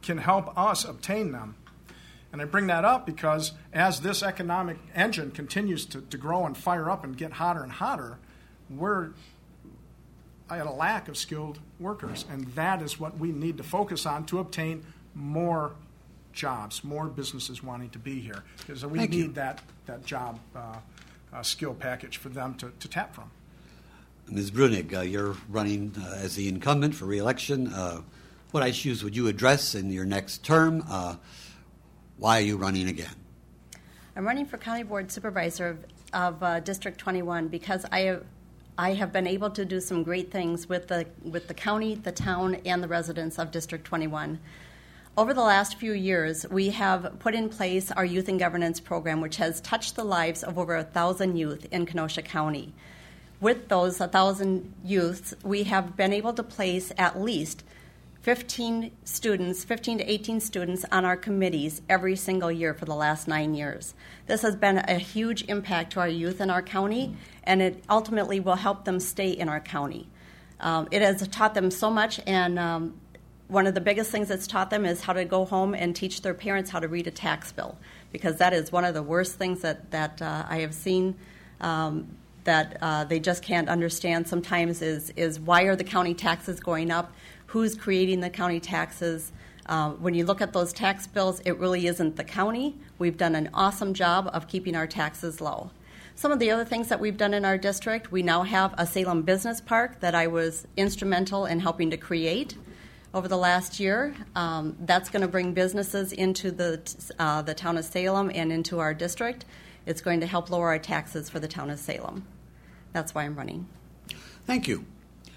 S8: can help us obtain them. And I bring that up because as this economic engine continues to grow and fire up and get hotter and hotter, we're at a lack of skilled workers. And that is what we need to focus on to obtain more jobs, more businesses wanting to be here. Because we need that job skill package for them to tap from.
S1: Ms. Brunig, you're running as the incumbent for re-election. What issues would you address in your next term? Why are you running again?
S9: I'm running for County Board Supervisor of District 21 because I have been able to do some great things with the county, the town, and the residents of District 21. Over the last few years, we have put in place our Youth and Governance program, which has touched the lives of over 1,000 youth in Kenosha County. With those 1,000 youths, we have been able to place at least 15 to 18 students on our committees every single year for the last 9 years. This has been a huge impact to our youth in our county, and it ultimately will help them stay in our county. It has taught them so much, and one of the biggest things it's taught them is how to go home and teach their parents how to read a tax bill, because that is one of the worst things that I have seen that they just can't understand sometimes is why are the county taxes going up? Who's creating the county taxes? When you look at those tax bills, it really isn't the county. We've done an awesome job of keeping our taxes low. Some of the other things that we've done in our district, we now have a Salem Business Park that I was instrumental in helping to create over the last year. That's going to bring businesses into the town of Salem and into our district. It's going to help lower our taxes for the town of Salem. That's why I'm running.
S1: Thank you.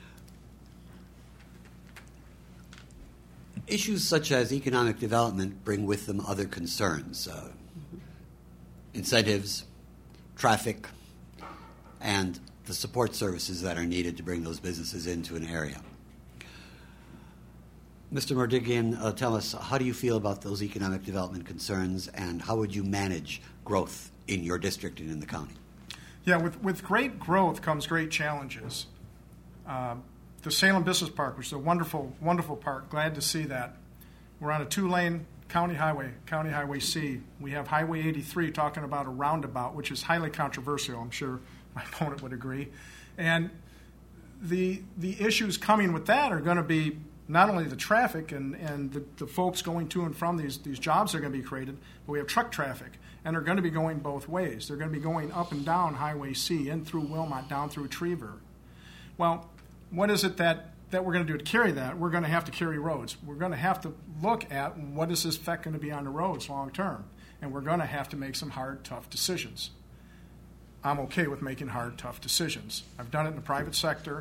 S1: Issues such as economic development bring with them other concerns, incentives, traffic, and the support services that are needed to bring those businesses into an area. Mr. Mordigian, tell us, how do you feel about those economic development concerns, and how would you manage growth in your district and in the county?
S8: Yeah, with great growth comes great challenges. The Salem Business Park, which is a wonderful, wonderful park. Glad to see that. We're on a 2-lane county highway, County Highway C. We have Highway 83 talking about a roundabout, which is highly controversial. I'm sure my opponent would agree. And the issues coming with that are going to be not only the traffic and the folks going to and from these jobs that are going to be created, but we have truck traffic, and they're going to be going both ways. They're going to be going up and down Highway C, in through Wilmot, down through Trevor. Well, what is it that we're going to do to carry that? We're going to have to carry roads. We're going to have to look at what is this effect going to be on the roads long term, and we're going to have to make some hard, tough decisions. I'm okay with making hard, tough decisions. I've done it in the private sector,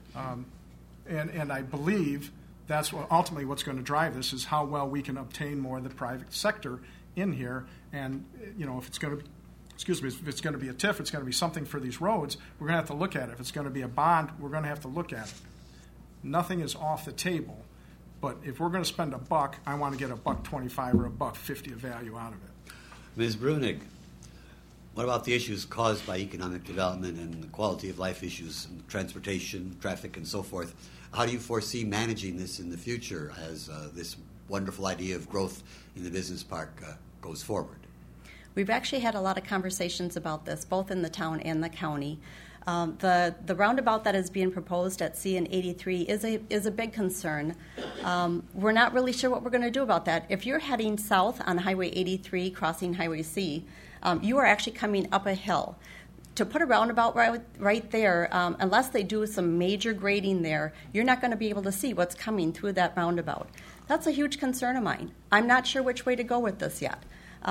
S8: and I believe that's ultimately what's going to drive this is how well we can obtain more of the private sector in here. And if it's going to if it's going to be a TIF, it's going to be something for these roads, we're going to have to look at it. If it's going to be a bond, we're going to have to look at it. Nothing is off the table, but if we're going to spend $1, I want to get $1.25 or $1.50 of value out of it.
S1: Ms. Brunig, what about the issues caused by economic development and the quality of life issues, transportation, traffic, and so forth? How do you foresee managing this in the future as this wonderful idea of growth in the business park goes forward?
S9: We've actually had a lot of conversations about this, both in the town and the county. The roundabout that is being proposed at C and 83 is a big concern. We're not really sure what we're going to do about that. If you're heading south on Highway 83, crossing Highway C, you are actually coming up a hill. To put a roundabout right there, unless they do some major grading there, you're not going to be able to see what's coming through that roundabout. That's a huge concern of mine. I'm not sure which way to go with this yet.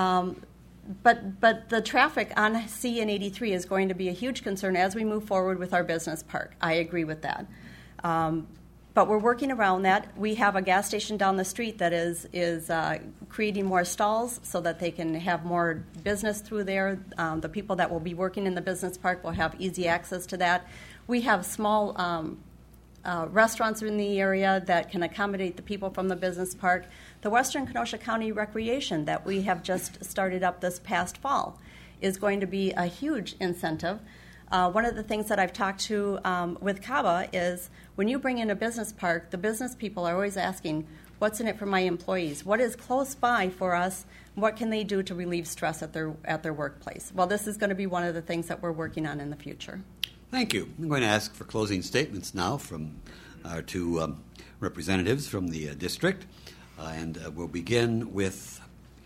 S9: But the traffic on C and 83 is going to be a huge concern as we move forward with our business park. I agree with that. But we're working around that. We have a gas station down the street that is creating more stalls so that they can have more business through there. The people that will be working in the business park will have easy access to that. We have small restaurants in the area that can accommodate the people from the business park. The Western Kenosha County Recreation that we have just started up this past fall is going to be a huge incentive. One of the things that I've talked to with CABA is when you bring in a business park, the business people are always asking, What's in it for my employees? What is close by for us? What can they do to relieve stress at their workplace? Well, this is going to be one of the things that we're working on in the future.
S1: Thank you. I'm going to ask for closing statements now from our two representatives from the district, and we'll begin with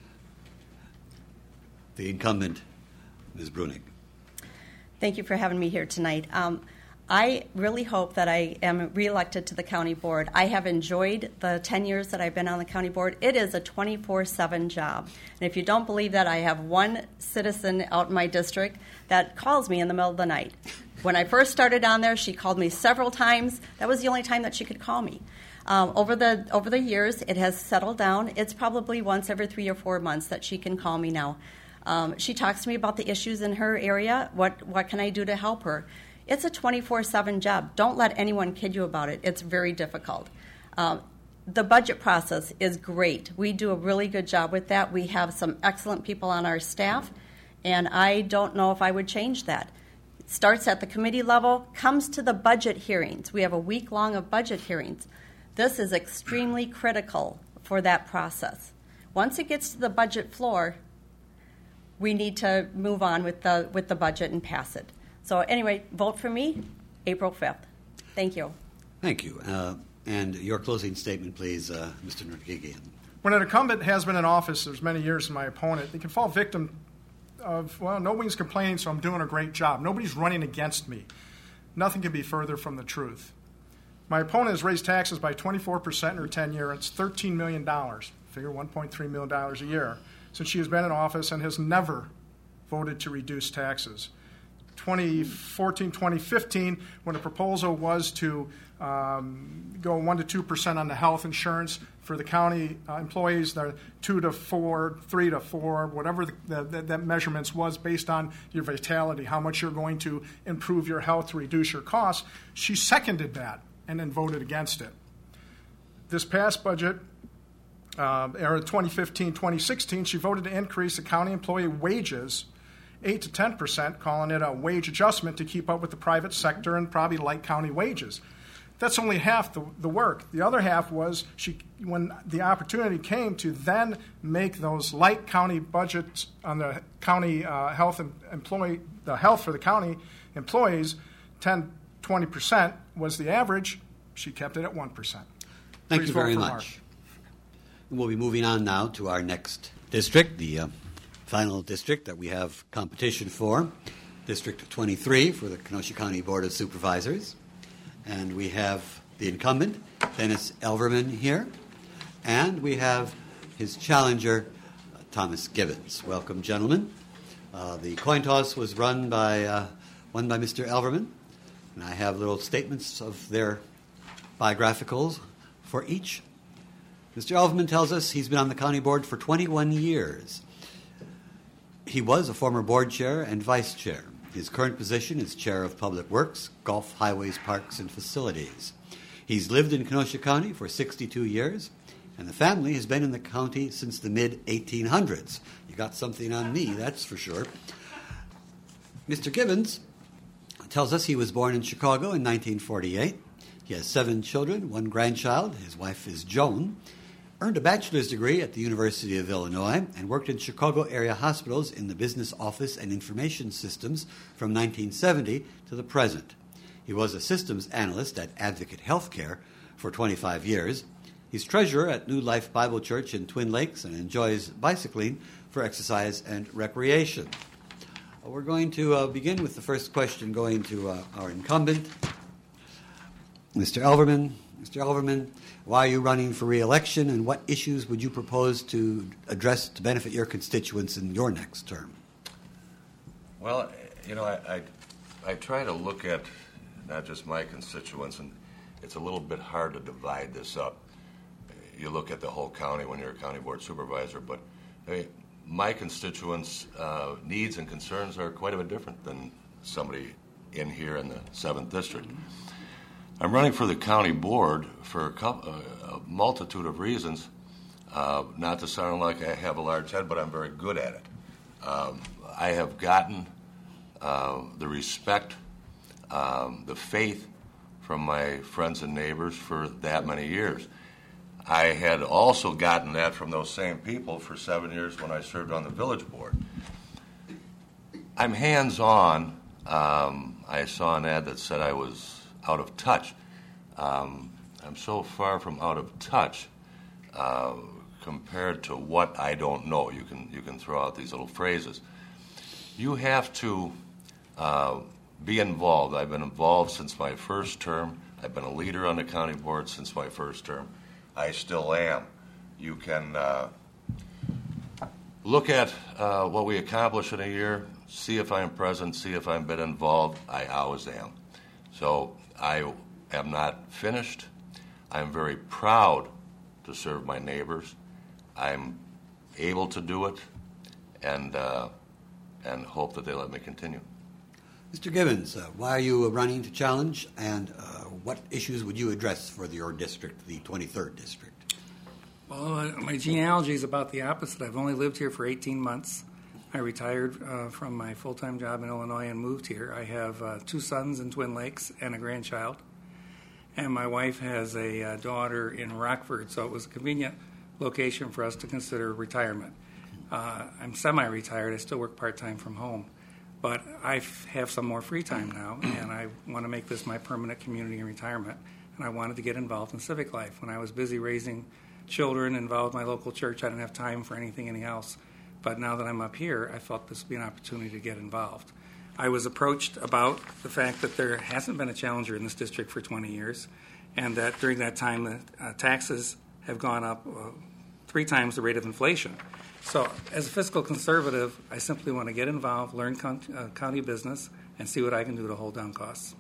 S1: the incumbent, Ms. Brunig.
S9: Thank you for having me here tonight. I really hope that I am reelected to the county board. I have enjoyed the 10 years that I've been on the county board. It is a 24/7 job. And if you don't believe that, I have one citizen out in my district that calls me in the middle of the night. When I first started on there, she called me several times. That was the only time that she could call me. Over the years, it has settled down. It's probably once every 3 or 4 months that she can call me now. She talks to me about the issues in her area. What can I do to help her? It's a 24/7 job. Don't let anyone kid you about it. It's very difficult. The budget process is great. We do a really good job with that. We have some excellent people on our staff, and I don't know if I would change that. It starts at the committee level, comes to the budget hearings. We have a week long of budget hearings. This is extremely critical for that process. Once it gets to the budget floor, we need to move on with the budget and pass it. So anyway, vote for me, April 5th. Thank you.
S1: Thank you. And your closing statement, please, Mr. Nurkigian.
S8: When an incumbent has been in office as many years as my opponent, they can fall victim of, well, nobody's complaining, so I'm doing a great job. Nobody's running against me. Nothing can be further from the truth. My opponent has raised taxes by 24% in her tenure. It's $13 million, figure $1.3 million a year, since she has been in office and has never voted to reduce taxes. 2014, 2015, when the proposal was to go 1% to 2% on the health insurance for the county employees, the 2 to 4, 3 to 4, whatever that measurements was based on your vitality, how much you're going to improve your health to reduce your costs, she seconded that and then voted against it. This past budget, era 2015, 2016, she voted to increase the county employee wages 8 to 10%, calling it a wage adjustment to keep up with the private sector and probably like county wages. That's only half the work. The other half was when the opportunity came to then make those like county budgets on the county health and the health for the county employees, 10-20% was the average. She kept it at 1%.
S1: Thank you very much. We'll be moving on now to our next district, the final district that we have competition for, District 23 for the Kenosha County Board of Supervisors. And we have the incumbent, Dennis Elverman, here. And we have his challenger, Thomas Gibbons. Welcome, gentlemen. The coin toss was won by Mr. Elverman. And I have little statements of their biographicals for each. Mr. Elverman tells us he's been on the county board for 21 years. He was a former board chair and vice chair. His current position is chair of Public Works, Golf, Highways, Parks, and Facilities. He's lived in Kenosha County for 62 years, and the family has been in the county since the mid-1800s. You got something on me, that's for sure. Mr. Gibbons tells us he was born in Chicago in 1948. He has 7 children, 1 grandchild. His wife is Joan. Earned a bachelor's degree at the University of Illinois and worked in Chicago area hospitals in the business office and information systems from 1970 to the present. He was a systems analyst at Advocate Healthcare for 25 years. He's treasurer at New Life Bible Church in Twin Lakes and enjoys bicycling for exercise and recreation. We're going to begin with the first question going to our incumbent, Mr. Elverman. Mr. Elverman, why are you running for re-election, and what issues would you propose to address to benefit your constituents in your next term?
S10: Well, you know, I try to look at not just my constituents, and it's a little bit hard to divide this up. You look at the whole county when you're a county board supervisor, but my constituents' needs and concerns are quite a bit different than somebody in here in the 7th District. I'm running for the county board for a multitude of reasons, not to sound like I have a large head, but I'm very good at it. I have gotten the respect, the faith from my friends and neighbors for that many years. I had also gotten that from those same people for 7 years when I served on the village board. I'm hands-on. I saw an ad that said I was out of touch. I'm so far from out of touch compared to what I don't know. You can throw out these little phrases. You have to be involved. I've been involved since my first term. I've been a leader on the county board since my first term. I still am. You can look at what we accomplish in a year, see if I'm present, see if I've been involved. I always am. So I am not finished. I'm very proud to serve my neighbors. I'm able to do it, and hope that they let me continue.
S1: Mr. Gibbons, why are you running to challenge, and what issues would you address for your district, the 23rd district?
S11: Well, my genealogy is about the opposite. I've only lived here for 18 months. I retired from my full-time job in Illinois and moved here. I have 2 sons in Twin Lakes and a grandchild. And my wife has a daughter in Rockford, so it was a convenient location for us to consider retirement. I'm semi-retired. I still work part-time from home. But I have some more free time now, and I want to make this my permanent community in retirement. And I wanted to get involved in civic life. When I was busy raising children, involved in my local church, I didn't have time for anything else. But now that I'm up here, I felt this would be an opportunity to get involved. I was approached about the fact that there hasn't been a challenger in this district for 20 years, and that during that time the taxes have gone up 3 times the rate of inflation. So as a fiscal conservative, I simply want to get involved, learn county business, and see what I can do to hold down costs.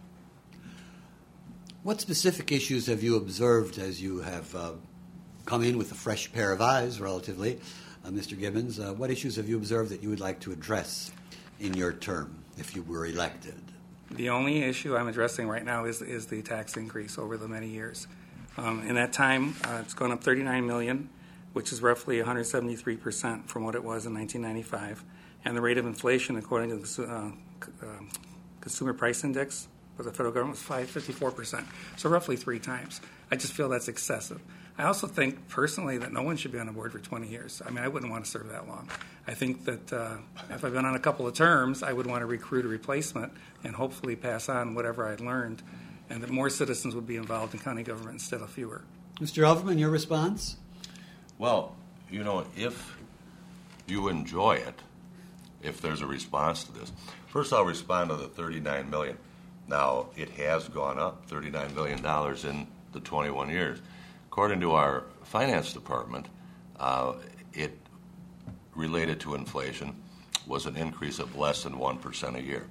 S1: What specific issues have you observed as you have come in with a fresh pair of eyes, relatively, Mr. Gibbons? What issues have you observed that you would like to address in your term if you were elected?
S11: The only issue I'm addressing right now is the tax increase over the many years. In that time, it's gone up $39 million, which is roughly 173% from what it was in 1995. And the rate of inflation, according to the Consumer Price Index for the federal government, was 54%, so roughly 3 times. I just feel that's excessive. I also think, personally, that no one should be on a board for 20 years. I mean, I wouldn't want to serve that long. I think that if I've been on a couple of terms, I would want to recruit a replacement and hopefully pass on whatever I'd learned, and that more citizens would be involved in county government instead of fewer.
S1: Mr. Elverman, your response?
S10: Well, if you enjoy it, if there's a response to this, first I'll respond to the $39 million. Now, it has gone up $39 million in the 21 years. According to our finance department, it related to inflation was an increase of less than 1% a year.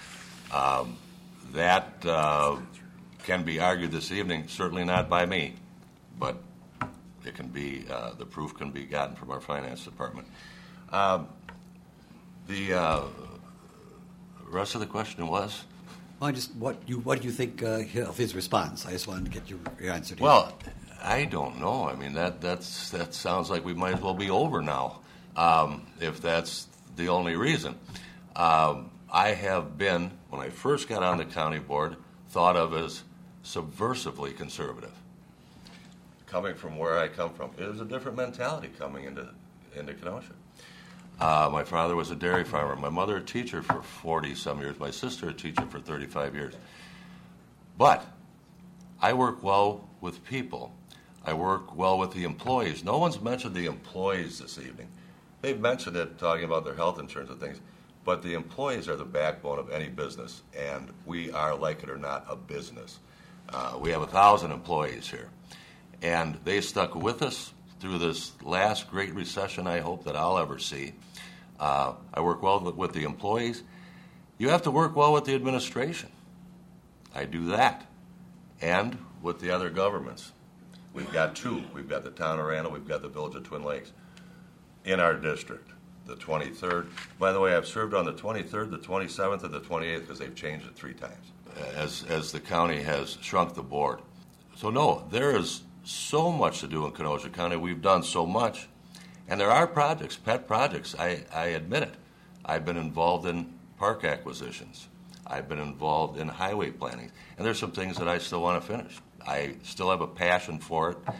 S10: That can be argued this evening, certainly not by me, but it can be, the proof can be gotten from our finance department. The rest of the question was?
S1: Well, what do you think of his response? I just wanted to get your answer to
S10: Well, I don't know. I mean, that sounds like we might as well be over now, if that's the only reason. I have been, when I first got on the county board, thought of as subversively conservative. Coming from where I come from, it was a different mentality coming into Kenosha. My father was a dairy farmer. My mother a teacher for 40-some years. My sister a teacher for 35 years. But I work well with people. I work well with the employees. No one's mentioned the employees this evening. They've mentioned it, talking about their health insurance and things. But the employees are the backbone of any business, and we are, like it or not, a business. We have 1,000 employees here. And they stuck with us through this last great recession, I hope, that I'll ever see. I work well with the employees. You have to work well with the administration. I do that. And with the other governments. We've got 2. We've got the town of Randall, we've got the village of Twin Lakes in our district, the 23rd. By the way, I've served on the 23rd, the 27th, and the 28th because they've changed it 3 times as the county has shrunk the board. So, no, there is so much to do in Kenosha County. We've done so much. And there are projects, pet projects, I admit it. I've been involved in park acquisitions. I've been involved in highway planning. And there's some things that I still want to finish. I still have a passion for it,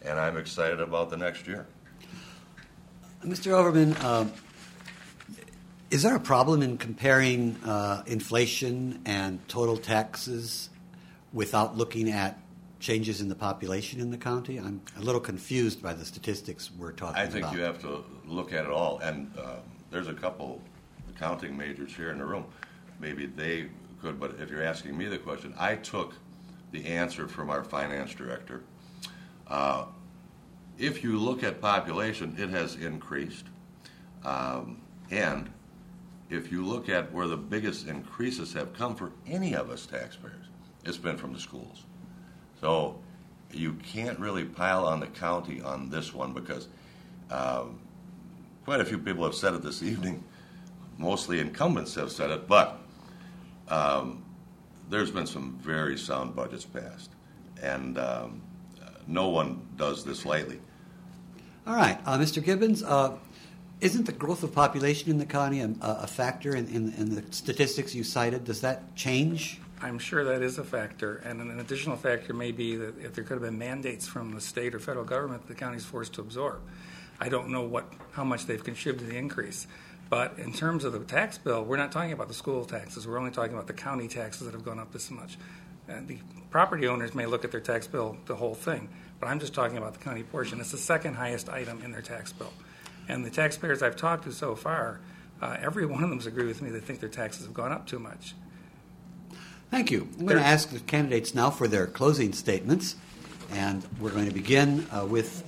S10: and I'm excited about the next year.
S1: Mr. Overman, is there a problem in comparing inflation and total taxes without looking at changes in the population in the county? I'm a little confused by the statistics we're talking about.
S10: I think you have to look at it all, and there's a couple accounting majors here in the room. Maybe they could, but if you're asking me the question, I took the answer from our finance director. If you look at population, it has increased, and if you look at where the biggest increases have come for any of us taxpayers, it's been from the schools. So you can't really pile on the county on this one because quite a few people have said it this evening. Mostly incumbents have said it, but there's been some very sound budgets passed, and no one does this lightly.
S1: All right, Mr. Gibbons, isn't the growth of population in the county a factor in the statistics you cited? Does that change?
S11: I'm sure that is a factor, and an additional factor may be that if there could have been mandates from the state or federal government that the county is forced to absorb. I don't know how much they've contributed to the increase. But in terms of the tax bill, we're not talking about the school taxes. We're only talking about the county taxes that have gone up this much. The property owners may look at their tax bill, the whole thing, but I'm just talking about the county portion. It's the second highest item in their tax bill. And the taxpayers I've talked to so far, every one of them has agreed with me. They think their taxes have gone up too much.
S1: Thank you. I'm going to ask the candidates now for their closing statements, and we're going to begin with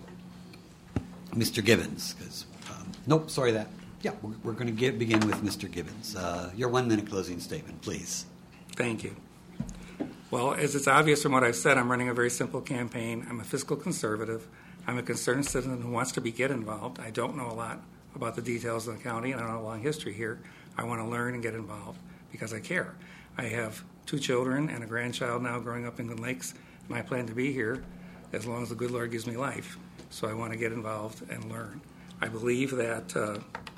S1: Mr. Gibbons. We're going to begin with Mr. Gibbons. Your 1 minute closing statement, please.
S11: Thank you. Well, as it's obvious from what I've said, I'm running a very simple campaign. I'm a fiscal conservative. I'm a concerned citizen who wants to get involved. I don't know a lot about the details of the county, and I don't have a long history here. I want to learn and get involved because I care. I have 2 children and a grandchild now growing up in Glen Lakes, and I plan to be here as long as the good Lord gives me life. So I want to get involved and learn. I believe that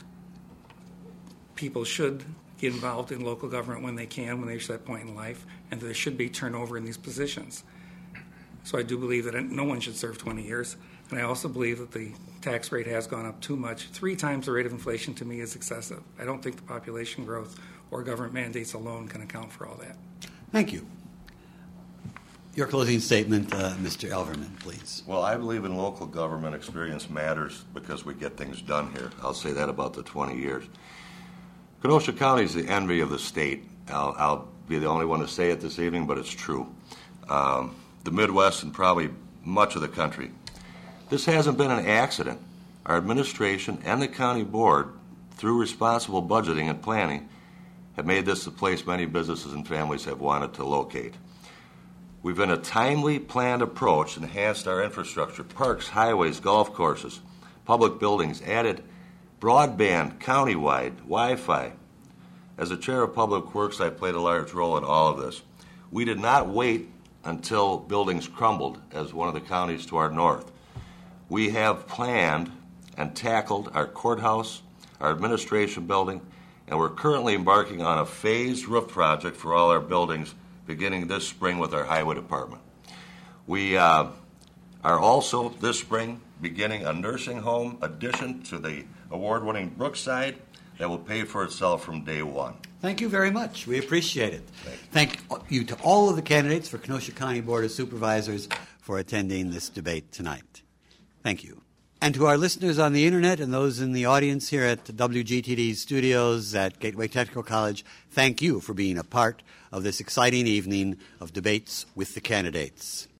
S11: people should get involved in local government when they can, when they reach that point in life, and there should be turnover in these positions. So I do believe that no one should serve 20 years, and I also believe that the tax rate has gone up too much. 3 times the rate of inflation to me is excessive. I don't think the population growth or government mandates alone can account for all that.
S1: Thank you. Your closing statement, Mr. Elverman, please.
S10: Well, I believe in local government. Experience matters because we get things done here. I'll say that about the 20 years. Kenosha County is the envy of the state. I'll be the only one to say it this evening, but it's true. The Midwest and probably much of the country. This hasn't been an accident. Our administration and the county board, through responsible budgeting and planning, have made this the place many businesses and families have wanted to locate. We've, in a timely, planned approach, enhanced our infrastructure, parks, highways, golf courses, public buildings, added broadband, countywide, Wi-Fi. As the chair of Public Works, I played a large role in all of this. We did not wait until buildings crumbled as one of the counties to our north. We have planned and tackled our courthouse, our administration building, and we're currently embarking on a phased roof project for all our buildings beginning this spring with our highway department. We are also this spring beginning a nursing home addition to the award-winning Brookside that will pay for itself from day one.
S1: Thank you very much. We appreciate it. Thank you to all of the candidates for Kenosha County Board of Supervisors for attending this debate tonight. Thank you. And to our listeners on the Internet and those in the audience here at WGTD Studios at Gateway Technical College, thank you for being a part of this exciting evening of debates with the candidates.